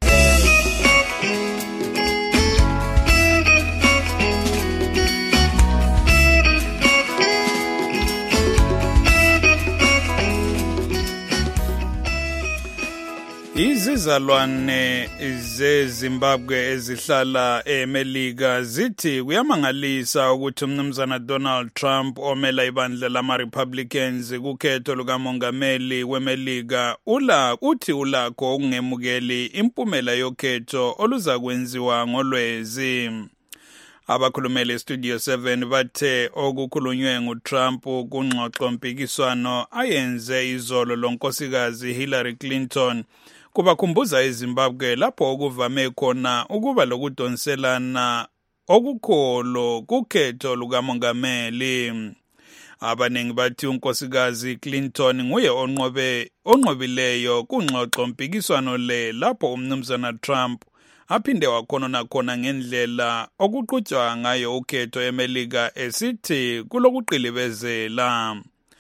Izizalwane zeZimbabwe ezihlala eMelika zithi kuyamangalisa ukuthi umnumzana Donald Trump omela ibandla lama-Republicans kukhetho lukamongameli weMelika ula uthi ulakho ukungemukeli impumela yokhetho oluza kwenziwa ngolwezi. Abakhulumele eStudio seven bathe okukhulunywe nguTrump kungxoxo mpikiswano ayenze izolo lonkosikazi Hillary Clinton kubakhumbuza eZimbabwe lapho okuvame khona ukuba lokudonselana okukholo kukhetho lukamongameli. Abaningi bathi unkosikazi Clinton nguye onqobe onqobileyo kungxoxo mpikiswano le lapho umnumzana Trump aphinde wakhona nakhona ngendlela okuqhutshwa ngayo ukhetho eMelika esithi kulokuqilibezela.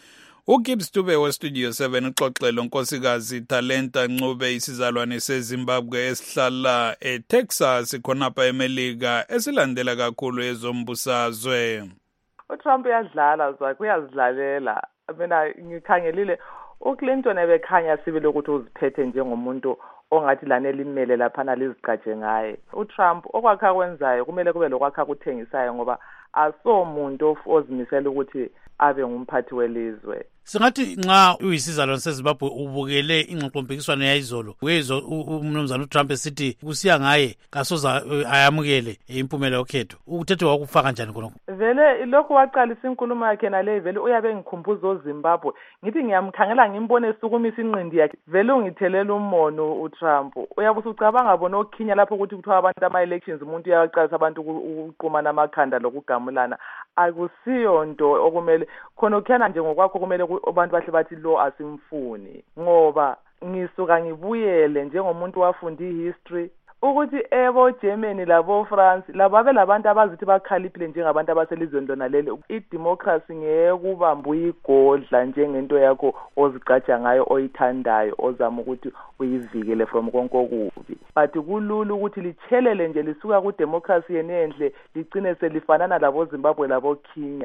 uGibbs Dube weStudio seven uxoxela unkosikazi Talenta Ncube isizalwane seZimbabwe esihlala eTexas khonapha eMelika esilandela kakhulu ezombusazwe. uTrump uyadlala zakhe uyazidlalela. Mina ngikhangelile uClinton ebekhanya sibile ukuthi uziphethe njengomuntu ongathi lanele imele laphana liziqhaje ngaye. uTrump okwakha kwenzayo kumele kube lokwakha kuthengisayo ngoba asomuntu ozimisela ukuthi abe ngumphathi welizwe. Singathi nxa uyisizalwane seZimbabwe ubukele ingxoxo mpikiswano yayizolo wezwe umnumzana uTrump esithi kusiya ngaye kasoza ayamukele impumela yokhetho uthethe wakufaka kanjani khonokho? Vele lokho waqalisa inkulumo yakhe nale vele uyabe ngikhumbuza oZimbabwe ngithi ngiyamkhangela ngimbone sukumisa inqindi yakhe vele ungithelela umono uTrump. Uyabusa ucabanga bona okhinya lapho ukuthi kuthiwa abantu ama-elections umuntu uyaqalisa abantu ukuquma namakhanda lokugamulana. Akusiyo nto okumele khona okhana nje ngokwakho kumele abantu bahle bathi lo asimfuni ngoba ngisuka ngibuyele njengomuntu wafunda ihistory ukuthi ebo Germany labo France lababe labantu abazithi bakhaliphile njengabantu abaselizweni lona leli. idemocracy ngekubamba uyigodla njengento yakho ozigcaja ngayo oyithandayo ozama ukuthi uyivikele from konke okubi. But kulula ukuthi lichelele nje lisuka ku democracy yenenhle ligcine selifanana labo Zimbabwe labo Kenya.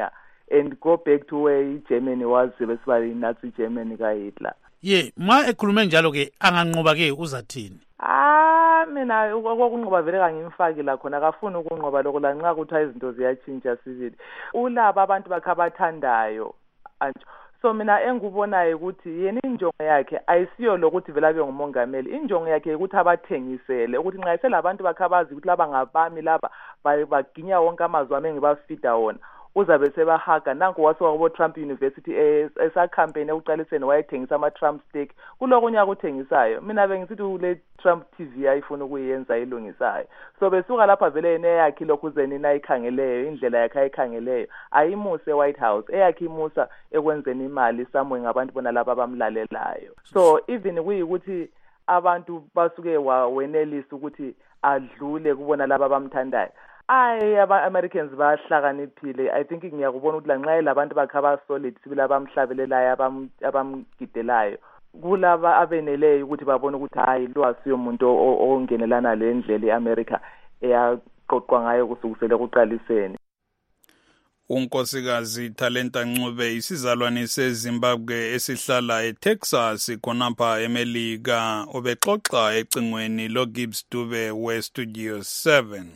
and go back to where i-Germany was besiba i-Nazi Germany ka-Hitler. Ye, ma ekhulume njalo ke anganqoba ke uzathini? Ah mina okunqoba vele kangimfaki la khona akafuni ukunqoba lokho la nxa kuthi izinto ziyatshintsha sibili. Ulaba abantu bakhe abathandayo. So mina engubonayo ukuthi yena injongo yakhe ayisiyo lokuthi vele abe ngumongameli. Injongo yakhe ukuthi abathengisele ukuthi nxa iselabantu bakhe abazi ukuthi laba ngabami laba baginya wonke amazwi ami engibafida wona. Uzabe sebahaga nanku wasokubo Trump University esa campaign ekuqaliseni wayethengisa ama Trump steak kulokunya ukuthengisayo. Mina bengisithi ule Trump T V ayifuna ukuyenza ilungisayo. So besuka lapha vele yena yakhe lokhu zenina ayikhangeleyo indlela yakhe ayikhangeleyo ayimuse White House eyakhe imusa ekwenzeni imali samwe ngabantu bona laba abamlalelayo. So even kuyikuthi abantu basuke wenelisa ukuthi adlule kubona laba abamthandayo. Ay aba-Americans bahlakaniphile. I think ngiyakubona ukuthi lanxa labantu bakhe aba-solid sibili abamhlabelelayo abamgidelayo kulaba abeneleyo ukuthi babone ukuthi hayi lo asiyo umuntu ongenelana le ndlela i-America eyaqoqwa ngayo kusukisela kuqaliseni. Unkosikazi Talenta Ncube isizalwane seZimbabwe esihlala eTexas khonapha eMelika obexoxa ecingweni lo Gibbs Dube we Studio seven.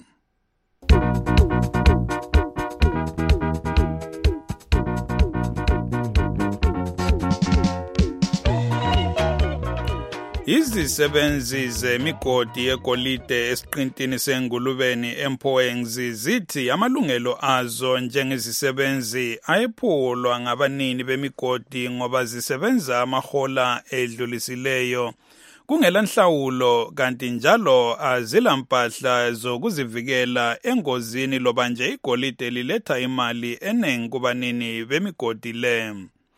Izisebenzi zemigodi yegolide esiqintini sengulubeni eMpoengzi zithi amalungelo azo njengezisebenzi ayephulwa ngabanini bemigodi ngoba zisebenza amahola edlulisileyo kungela nhlawulo kanti njalo azilampahla zokuzivikela engozini loba nje igolide liletha imali eningi kubanini bemigodi le.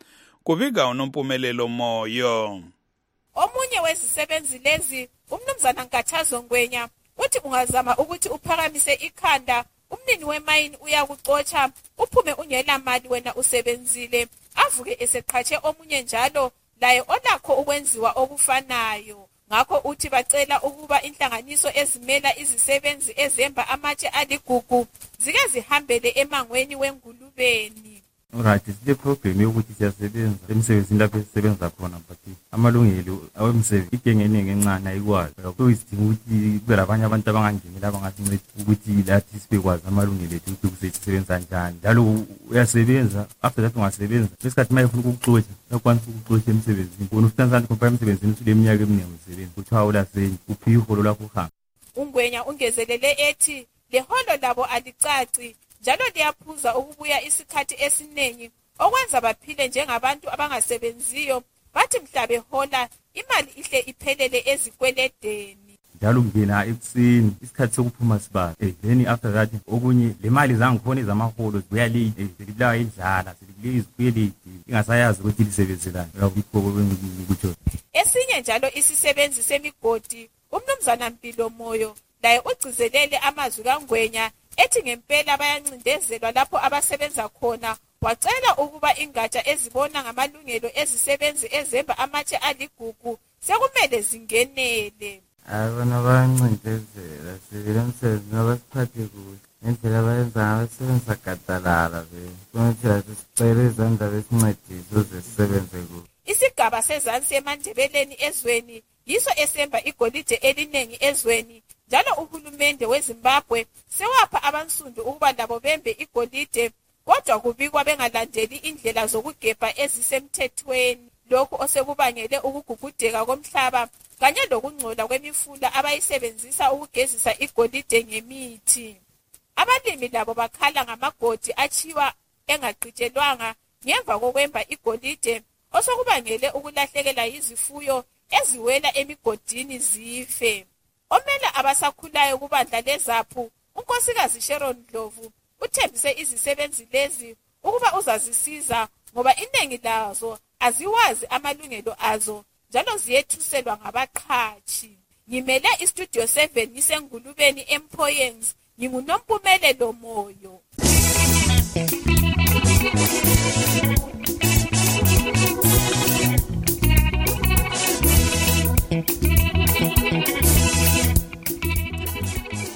Kubika uNompumelelo Moyo. Omunye wezisebenzi lezi umnumzana Nkathazo Ngwenya uthi ungazama ukuthi uphakamise ikhanda umnini wemayini uyakuxotsha uphume ungela mali wena usebenzile avuke eseqhatshe omunye njalo laye onakho ukwenziwa okufanayo. Ngakho uthi bacela ukuba inhlanganiso ezimela izisebenzi ezemba amatshe aligugu zike zihambele emangweni wengulubeni. Right, the problem yokuthi siyasebenza emsebenzini lapho esisebenza khona but amalungelo awemsebenzi idengeningi encane ayikwazi. Lokho isidinga ukuthi kube labanye abantu abangangenela abangasinceda ukuthi lathi sibekwazi amalungelo ethu ukuthi kusebenza kanjani. Njalo uyasebenza after that ungasebenza isikhathi maye ufuna ukuxoxa yakwanisa ukuxoxa emsebenzini. Bona ustanzani kompara emsebenzini usule minyaka eminingi usebenza kuthiwa ulaseni uphiwe iholo lakho khanga. Ungwenya ungezelele ethi le holo labo alicaci njalo liyaphuza ukubuya isikhathi esiningi okwenza baphile njengabantu abangasebenziyo bathi mhlabe hola imali ihle iphelele ezikweledeni. Njalo ngena ekuseni isikhathi sokuphuma siba eh then after that okunye le mali zangikhona ezamaholo zibuya late selibulawa indlala selibule izikweleti ingasayazi ukuthi lisebenzelani yakho ukuthi. Esinye njalo isisebenzi semigodi umnumzana Mpilo Moyo laye ugcizelele amazwi kaNgwenya ethi ngempela bayancindezelwa lapho abasebenza khona wacela ukuba ingatsha ezibona ngamalungelo ezisebenzi ezemba amatshe aligugu sekumele zingenele. Abana bayancindezela sibile umsebenzi nabasiphathe kuhle ngendlela abayenza abasebenza gadalala kunothi sicela izandla besincedise uze sisebenze kuhle. Isigaba sezansi eMandebeleni ezweni yiso esemba igolide elinengi ezweni njalo uhulumende weZimbabwe sewapha abansundu ukuba labo bembe igolide kodwa kubikwa bengalandeli indlela zokugebha ezisemthethweni lokhu osekubangele ukugugudeka komhlaba kanye lokungcola kwemifula abayisebenzisa ukugezisa igolide ngemithi. Abalimi labo bakhala ngamagodi achiwa engaqitshelwanga ngemva kokwemba igolide osokubangele ukulahlekela izifuyo eziwela emigodini zife. Omela abasakhulayo kubandla lezaphu unkosikazi Sharon Dlovu uthembise izisebenzi lezi ukuba uzazisiza ngoba iningi lazo aziwazi amalungelo azo njalo ziyethuselwa ngabaqhashi. Ngimele iStudio seven isengulubeni eMpoyenzi nginguNompumelelo Moyo.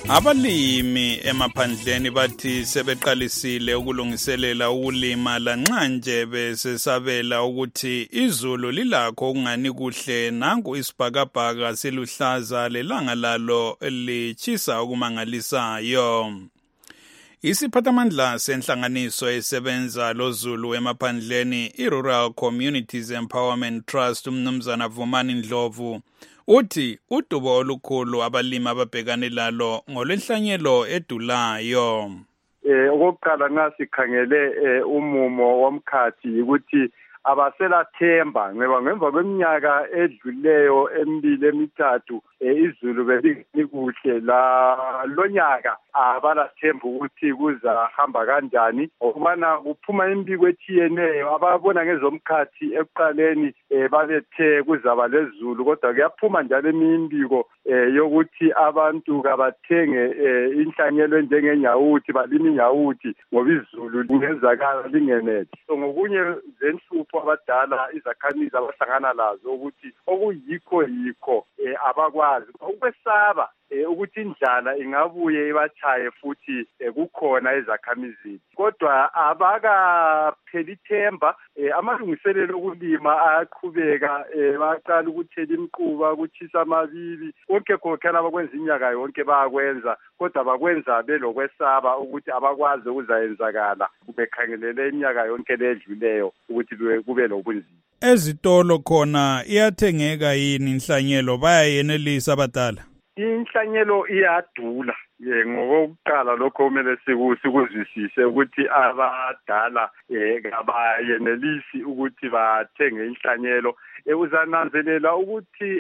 Abalimi emaphandleni bathi sebeqalisile ukulungiselela ukulima lanxa nje besesabela ukuthi izulu lilakho ukungani kuhle nangu isibhakabhaka siluhlaza lelanga lalo lichisa okumangalisayo. Isiphathamandla senhlanganiso esebenza lozulu emaphandleni i-Rural Communities Empowerment Trust umnumzana Vumani Ndlovu uthi udubo olukhulu abalimi ababhekane lalo ngolwenhlanyelo edulayo. Eh okokuqala ngasikhangele umumo womkhathi ukuthi abaselathemba ngoba ngemva kweminyaka edluleyo emibili emithathu izulu belikuhle la lonyaka abalathemba ukuthi kuzahamba kanjani okubana kuphuma imbiko etshiyeneyo ababona ngezomkhathi ekuqaleni babethe kuzaba lezulu kodwa kuyaphuma njalo imimbiko yokuthi abantu kabathenge inhlanyelo njengenyawuthi balimi inyawuthi ngoba izulu lingezakala lingenele. So ngokunye zenhlupho abadala izakhamizi abahlangana lazo ukuthi okuyikho yikho abakwazi ukwesaba ukuthi indlala ingabuye ibachaye futhi kukhona ezakhamizini kodwa abakapheli ithemba amalungiselelo okulima ayaqhubeka baqala ukuthela imquba ukuchisa amabibi konke kokhana abakwenza inyaka yonke bayakwenza kodwa bakwenza belokwesaba ukuthi abakwazi ukuzayenzakala bekhangelele iminyaka yonke ledluleyo ukuthi kube lobunzima. Ezitolo khona iyathengeka yini inhlanyelo bayayenelisa abadala? Inhlanyelo iyadula ngokokuqala lokho kumele sikuzwisise ukuthi abadala abayenelisi ukuthi bathenge inhlanyelo. Uzananzelela ukuthi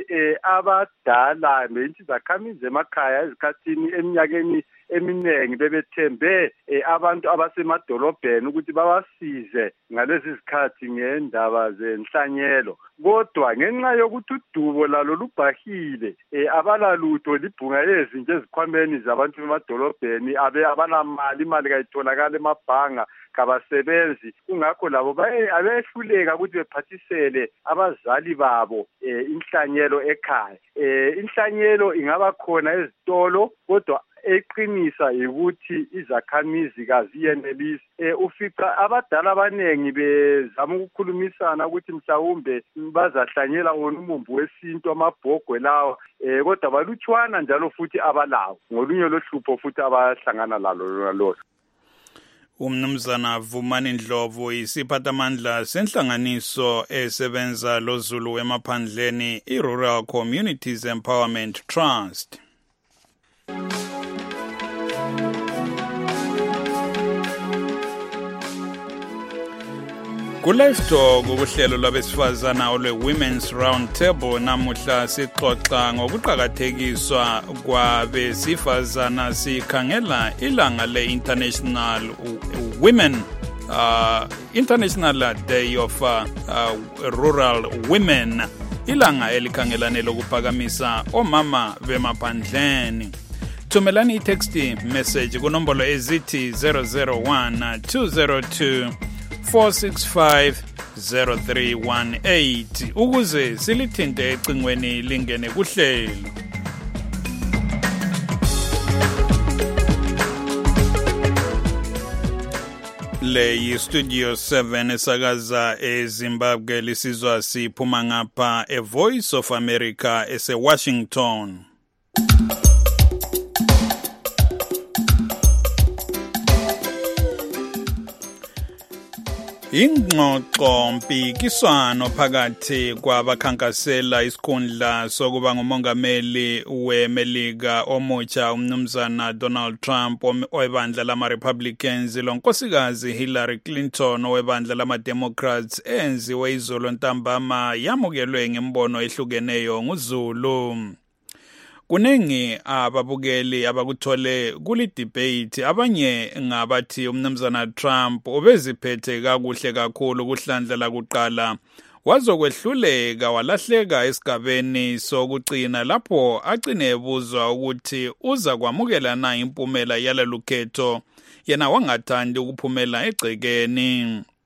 abadala nezizakhamizi emakhaya ezikhathini eminyakeni eminingi bebethembe abantu abasemadolobheni ukuthi babasize ngalezi zikhathi ngendaba zenhlanyelo kodwa ngenxa yokuthi udubo lalo lubhahile abalalutho libhunga ezinje ezikhwameni zabantu bemadolobheni abanamali imali kayitholakala emabhanga kabasebenzi kungakho labo abehluleka ukuthi bephathisele abazali babo inhlanyelo ekhaya. Inhlanyelo ingaba khona ezitolo kodwa eqinisa ukuthi izakhamizi kaziyenelisi ufica abadala abanengi bezama ukukhulumisana ukuthi mhlawumbe bazahlanyela umumbu wesintu amabhogwe lawo kodwa balutshwana njalo futhi abalawo ngolunye lohlupho futhi abahlangana lalo lolo. Umnumzana Vumani Ndlovu isiphathamandla senhlanganiso esebenza lozulu emaphandleni i-Rural Communities Empowerment Trust. Ku-Live Talk ukuhlelo lwabesifazana olwe-Women's Round Table namuhla sixoxa ngokuqakathekiswa kwabesifazana sikhangela ilanga le-International Women uh, International Day of uh, uh, Rural Women, ilanga elikhangelane lokuphakamisa omama bemaphandleni. Thumelani i-text message kunombolo ezithi zero zero one two zero two four six five zero three one eight ukuze silithinte ecingweni lingene kuhlelo. Le yi Studio seven esakaza eZimbabwe lisizwa siphuma ngapha e Voice of America ese Washington. Ingxoxo mpikiswano phakathi kwabakhankasela isikhundla sokuba ngumongameli weMelika omutsha umnumzana Donald Trump owebandla lama-Republicans lonkosikazi Hillary Clinton owebandla lama-Democrats enziwe izolo ntambama yamukelwe ngembono ehlukeneyo nguZulu. Kunengi ababukeli abakuthole kuli debate abanye ngabathi umnumzana Trump ubeziphethe kakuhle kakhulu kuhlandla lakuqala wazokwehluleka walahleka esigabeni sokugcina lapho agcine ebuzwa ukuthi uza kwamukela na impumela yalalukhetho yena wangathandi ukuphumela egcekeni.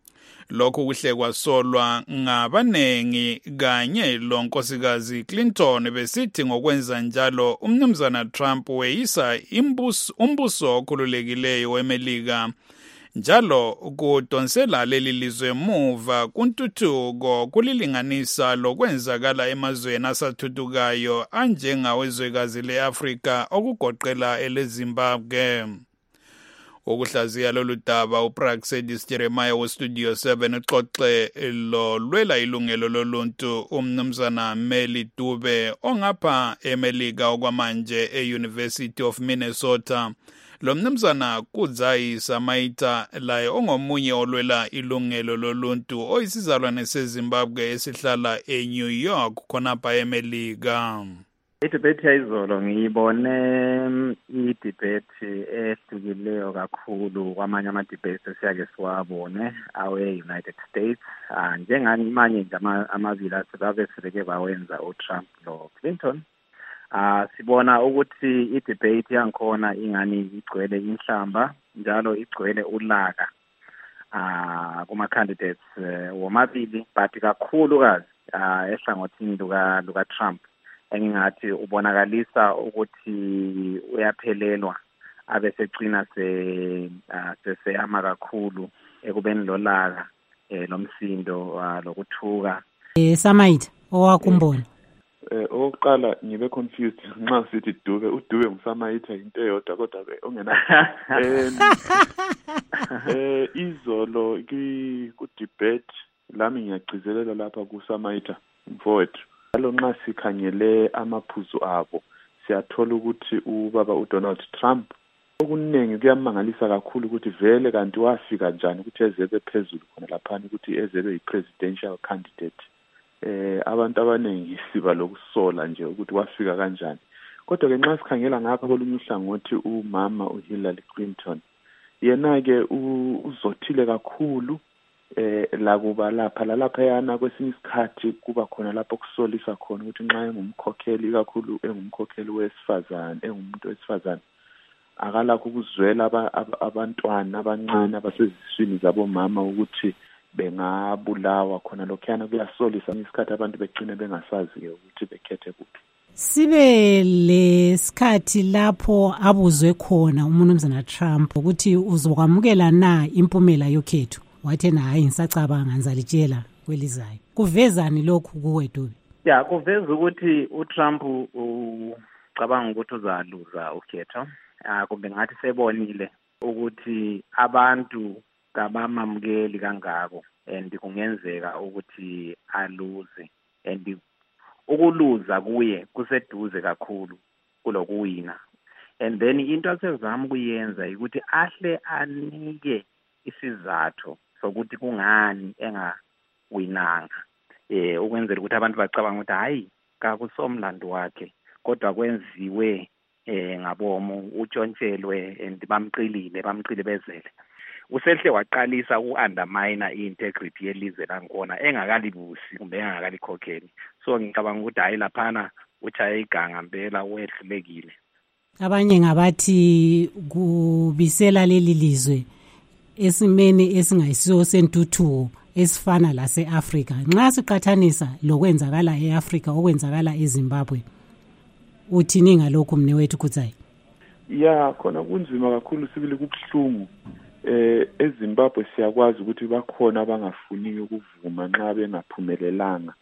Lokhu kuhle kwasolwa ngabanengi kanye lo nkosikazi Clinton besithi ngokwenza njalo umnumzana Trump weyisa imbuso umbuso okhululekileyo weMelika njalo kudonsela leli lizwe muva kuntuthuko kulilinganisa lokwenzakala emazweni asathuthukayo anjengawezwekazi leAfrika okugoqela eleZimbabwe. Ukuhlaziya lolu daba uPraxedis Jeremiah weStudio seven uxoxe lo lwela ilungelo loluntu umnumzana Meli Dube ongapha eMelika okwamanje eUniversity of Minnesota. Lo mnumzana Kudzayi Samaita laye ongomunye olwela ilungelo loluntu oyisizalwane seZimbabwe esihlala eNew York khonapha eMelika. I-debate yayizolo ngiyibone i-debate ehlukileyo kakhulu kwamanye ama-debates esiyake siwabone awe-United States. Uh, njengamanye nje amabili athi babe sebeke bawenza uTrump lo-Clinton. Uh, sibona ukuthi i-debate yankhona ingani igcwele inhlamba njalo igcwele ulaka uh, kuma-candidates uh, womabili but kakhulukazi uh, ehlangothini luka, luka Trump engingathi ubonakalisa ukuthi uyaphelelwa abesecina se uh, seseyama kakhulu ekubeni lolaka eh, lomsindo uh, lokuthuka eh, Samaita owakumbona Eh oqala ngibe confused nxa sithi Dube uDube nguSamaita into eyodwa kodwa ke ongena eh izolo ku debate lami ngiyagcizelela lapha kuSamaita mfowethu alo nxa sikhangele amaphuzu abo siyathola ukuthi ubaba uDonald Trump okuningi kuyamangalisa kakhulu ukuthi vele kanti wafika njani ukuthi ezebe phezulu khona lapha ukuthi ezebe yi-presidential candidate. Eh abantu abaningi siba lokusola nje ukuthi wafika kanjani kodwa ke nxa sikhangela ngapha kolunye uhlangothi umama uHillary Clinton yena ke uzothile kakhulu eh la kuba lapha lapha yana kwesinye isikhathi kuba khona lapho kusolisa khona ukuthi nxa engumkhokheli kakhulu engumkhokheli wesifazane engumuntu wesifazane akalakho ukuzwela abantwana abancane abaseziswini zabo mama ukuthi bengabulawa khona lokhuyana kuyasolisa isikhathi abantu begcine bengasazi ukuthi bekhethe kuphi. Sibe lesikhathi lapho abuzwe khona umnumzana Trump ukuthi uzokwamukela na impumela yokhetho wathi na hayi ngisacabanga ngizalitshela kwelizayo. Kuvezani lokhu kuwe Dube? Ya kuveza ukuthi uTrump ucabanga ukuthi uzaluza ukhetho. Ah kumbe ngathi sebonile ukuthi abantu kabamamukeli kangako and kungenzeka ukuthi aluze and ukuluza kuye kuseduze kakhulu kulokuwina and then into asezama kuyenza ukuthi ahle anike isizathu sokuthi kungani engawinanga eh ukwenzela ukuthi abantu bacabanga ukuthi hayi kakusomlando wakhe kodwa kwenziwe eh ngabomo utshontshelwe and bamqilile bamqilibezele usehle waqalisa uundermine integrity yelizwe lankona engakalibusi kumbe engakalikhokheli so ngicabanga ukuthi hayi laphana uchaye iganga impela wehlulekile. Abanye ngabathi kubisela leli lizwe esimene esingayisiyo sentuthuko esifana lase-Afrika nxa siqathanisa lokwenzakala e-Afrika okwenzakala eZimbabwe uthini ngalokho mnewethu Kudzayi? Ya khona kunzima kakhulu sibili kubuhlungu. Eh eZimbabwe siyakwazi ukuthi bakhona abangafuni ukuvuma nxa bengaphumelelanga.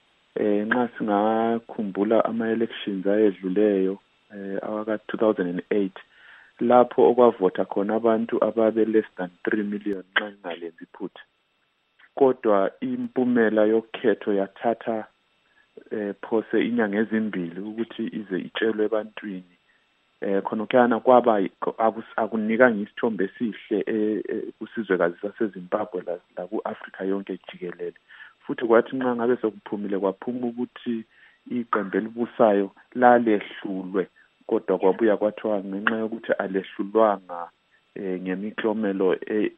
Eh nxa singakhumbula ama elections ayedluleyo eh awaka two thousand eight lapho okwavota khona abantu ababe less than three million nxa ngalenzi iphutha. Kodwa impumela yokhetho yathatha eh phose inyanga ezimbili ukuthi ize itshelwe ebantwini. Eh khonokana kwaba akunika ngisithombe esihle kusizwekazi saseZimbabwe la kuAfrika yonke jikelele futhi kwathi nxa ngabe sokuphumile kwaphuma ukuthi iqembu elibusayo lalehlulwe kodwa kwabuya kwathiwa ngenxa yokuthi alehlulwanga ngemiklomelo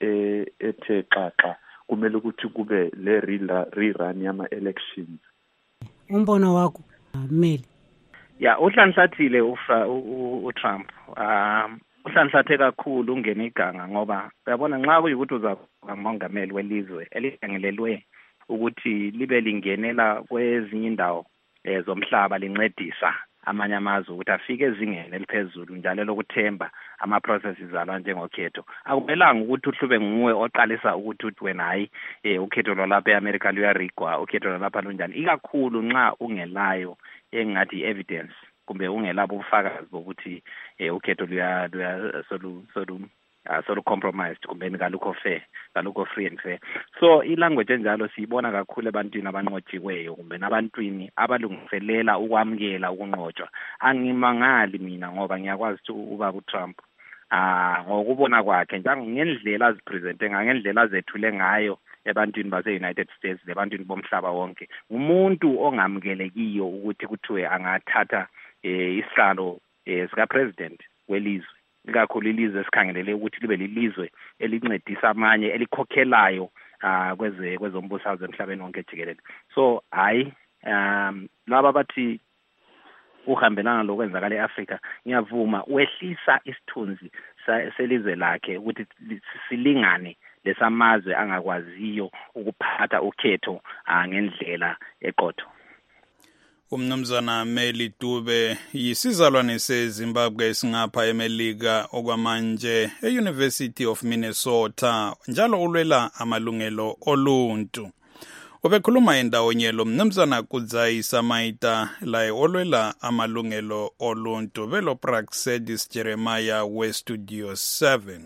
ethe xaxa kumele ukuthi kube le rerun yama elections. Umbono wakho Meli? Ya uhlanhlathile uFra uTrump um uhlanhlathe kakhulu ungena iganga ngoba uyabona nxa kuyikuthi uzakuba ngumongameli welizwe eligangelelwe ukuthi libe lingenela kwezinye indawo eh, zomhlaba lincedisa amanye amazwe ukuthi afike ezingeni eliphezulu njalo lokuthemba ama-processes alwa njengokhetho. Akumelanga ukuthi uhlube nguwe oqalisa ukuthi uthi wena hayi eh, ukhetho lwalapha e-America luyarigwa, ukhetho lwalapha lunjani, ikakhulu nxa ungelayo engathi evidence kumbe ungelabo ubufakazi bokuthi eh, ukhetho luya luya solu solu Uh, sort of compromised kumbe ngalukho fair ngalukho free and fair. So ilanguage enjalo siyibona kakhulu ebantwini abanqotshiweyo kumbe nabantwini abalungiselela ukwamukela ukunqotshwa. Angimangali mina ngoba ngiyakwazi ukuthi ubaba uTrump ah ngokubona kwakhe njengendlela azipresente ngendlela azethule ngayo ebantwini base-United States lebantwini bomhlaba wonke, umuntu ongamukelekiyo ukuthi kuthiwe angathatha eh, isihlalo eh, sika president welizwe, ikakhulu ilizwe esikhangelele ukuthi libe lilizwe elincedisa amanye elikhokhelayo uh, kweze kwezombusazwe emhlabeni wonke jikelele. So hayi um laba bathi uhambelana lokwenzakala eAfrica, ngiyavuma wehlisa isithunzi selizwe lakhe ukuthi silingane lesamazwe angakwaziyo ukuphatha ukhetho uh, ngendlela eqotho. Umnumzana Meli Dube yisizalwane seZimbabwe singapha eMelika okwamanje e-University of Minnesota njalo ulwela amalungelo oluntu. Ubekhuluma endawonye lo Mnumzana Kudzai Samaita laye olwela amalungelo oluntu velo Praxedis Jeremiah we Studio seven.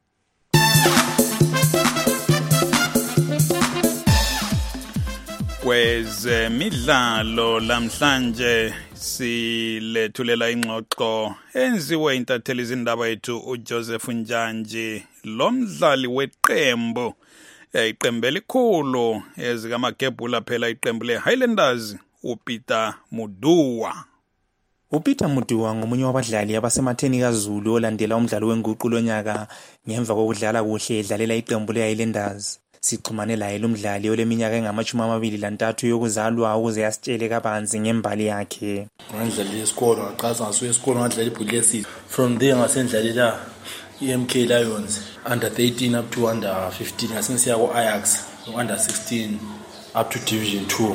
Kwezemidlalo lamhlanje silethulela ingxoxo enziwe intatheli izindaba yethu uJoseph Njanji, lo mdlali weqembu iqembu elikhulu ezikamagebhula phela iqembu leHighlanders uPeter Muduwa. uPeter Muduwa ngomunye wabadlali abasematheni kaZulu olandela umdlalo wenguqulo lonyaka ngemva kokudlala kuhle edlalela iqembu leHighlanders. Sixhumane laye lo mdlali oleminyaka engamashumi amabili lantathu yokuzalwa ukuze asitshele kabanzi ngembali yakhe. Ngidlala isikolo ngaqhaza ngasuka esikolo ngadlala ibhola lesizwe. From there ngasendlalela i-M K Lions under thirteen up to under fifteen, ngasengisiya ku-Ajax under sixteen up to division two.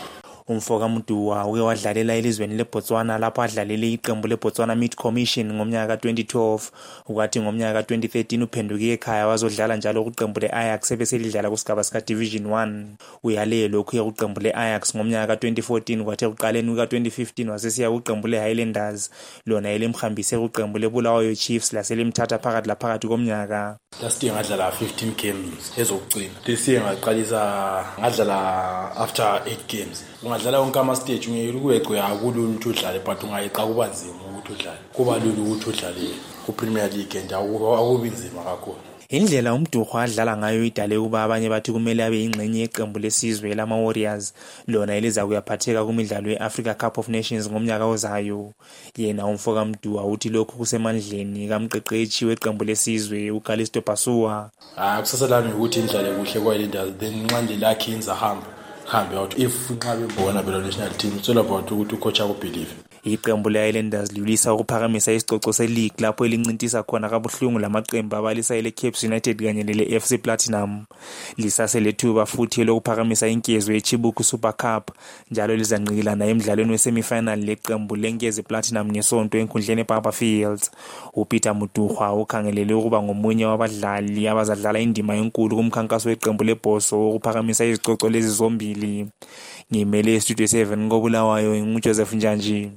Umfoka Muduwa uke wadlalela elizweni leBotswana lapho adlalele iqembu leBotswana Meat Commission ngomnyaka ka twenty twelve, ukwathi ngomnyaka ka twenty thirteen uphenduke ekhaya wazodlala njalo kuqembu leAjax ebese lidlala kusigaba sika Division one. Uyale lokhu kuqembu leAjax ngomnyaka ka twenty fourteen, kwathi ekuqaleni ka twenty fifteen wasesiya kuqembu leHighlanders lona elimhambise kuqembu leBulawayo Chiefs laselimthatha phakathi laphakathi komnyaka. Last year ngadlala fifteen games ezokugcina. This year ngaqalisa ngadlala after eight games. Ungadlala wonke ama-stage ungekuyeqwe akulula ukuthi udlale but ungayiqa kuba nzima ukuthi udlale. Kuba lula ukuthi udlale ku-Premier League and akubi nzima kakhulu. Indlela uMduwa adlala ngayo idale kuba abanye bathi kumele abe ingxenye yeqembu lesizwe lama-Warriors lona eliza kuyaphatheka kumidlalo ye-Africa Cup of Nations ngomnyaka ozayo. Yena umfoka Muduwa uthi lokhu kusemandleni kamqeqeshi weqembu lesizwe uCalisto Pasuwa. Ah kusasa lami ukuthi indlale kuhle kwaYilanders then nqande lakhe inza hamba hambe out if nxa bebona belo national team it's all about ukuthi ucoach akubelieve. Iqembu leHighlanders lilisa ukuphakamisa isicoco se-league lapho elincintisa khona kabuhlungu lamaqembu abalisa ile Cape United kanye nele F C Platinum. Lisaselethuba futhi lokuphakamisa inkezo yeChibuku Super Cup njalo lizanqikilana emidlalweni wesemifinal leqembu lenkezi Platinum ngesonto enkundleni eBarber Fields. uPeter Muduwa ukhangelele ukuba ngomunye wabadlali abazadlala indima enkulu kumkhankaso weqembu leBoso ukuphakamisa izicoco lezi zombili. Ngimele Studio seven koBulawayo nguJoseph Njanji.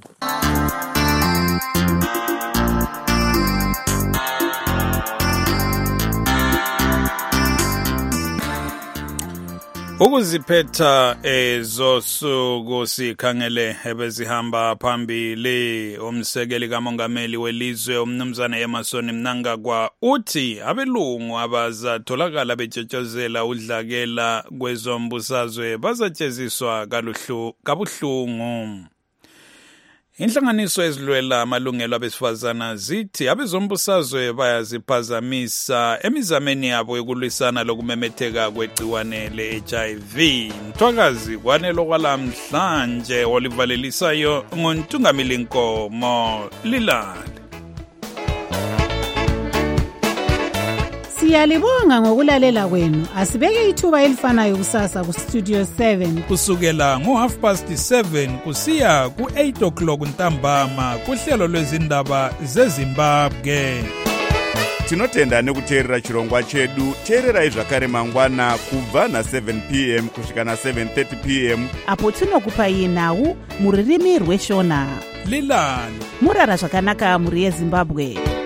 Ukuziphetha ezosuku sikhangele ebezihamba phambili umsekeli kamongameli welizwe umnumzana Emerson Mnangagwa uthi abelungu abazatholakala betshotshozela udlakela kwezombusazwe bazatsheziswa kaluhlu kabuhlungu. Inhlanganiso ezilwela amalungelo abesifazana zithi abezombusazwe bayaziphazamisa emizameni yabo yokulwisana lokumemetheka kwegciwane le-H I V. Mthwakazi kwanelo kwalamhlanje olivalelisayo ngontungamili Nkomo Lilale. Siyalibonga ngokulalela kwenu. Asibeke ithuba elifanayo kusasa ku Studio seven. Kusukela ngo half past seven kusiya ku eight o'clock ntambama kuhlelo lwezindaba zeZimbabwe. Tinotenda nekuteerera chirongwa chedu. Teererai zvakare mangwana kubva na seven p m kusvika na seven thirty p m apo tinokupai nhau muririmi rweshona. Lilani murara zvakanaka muri yeZimbabwe.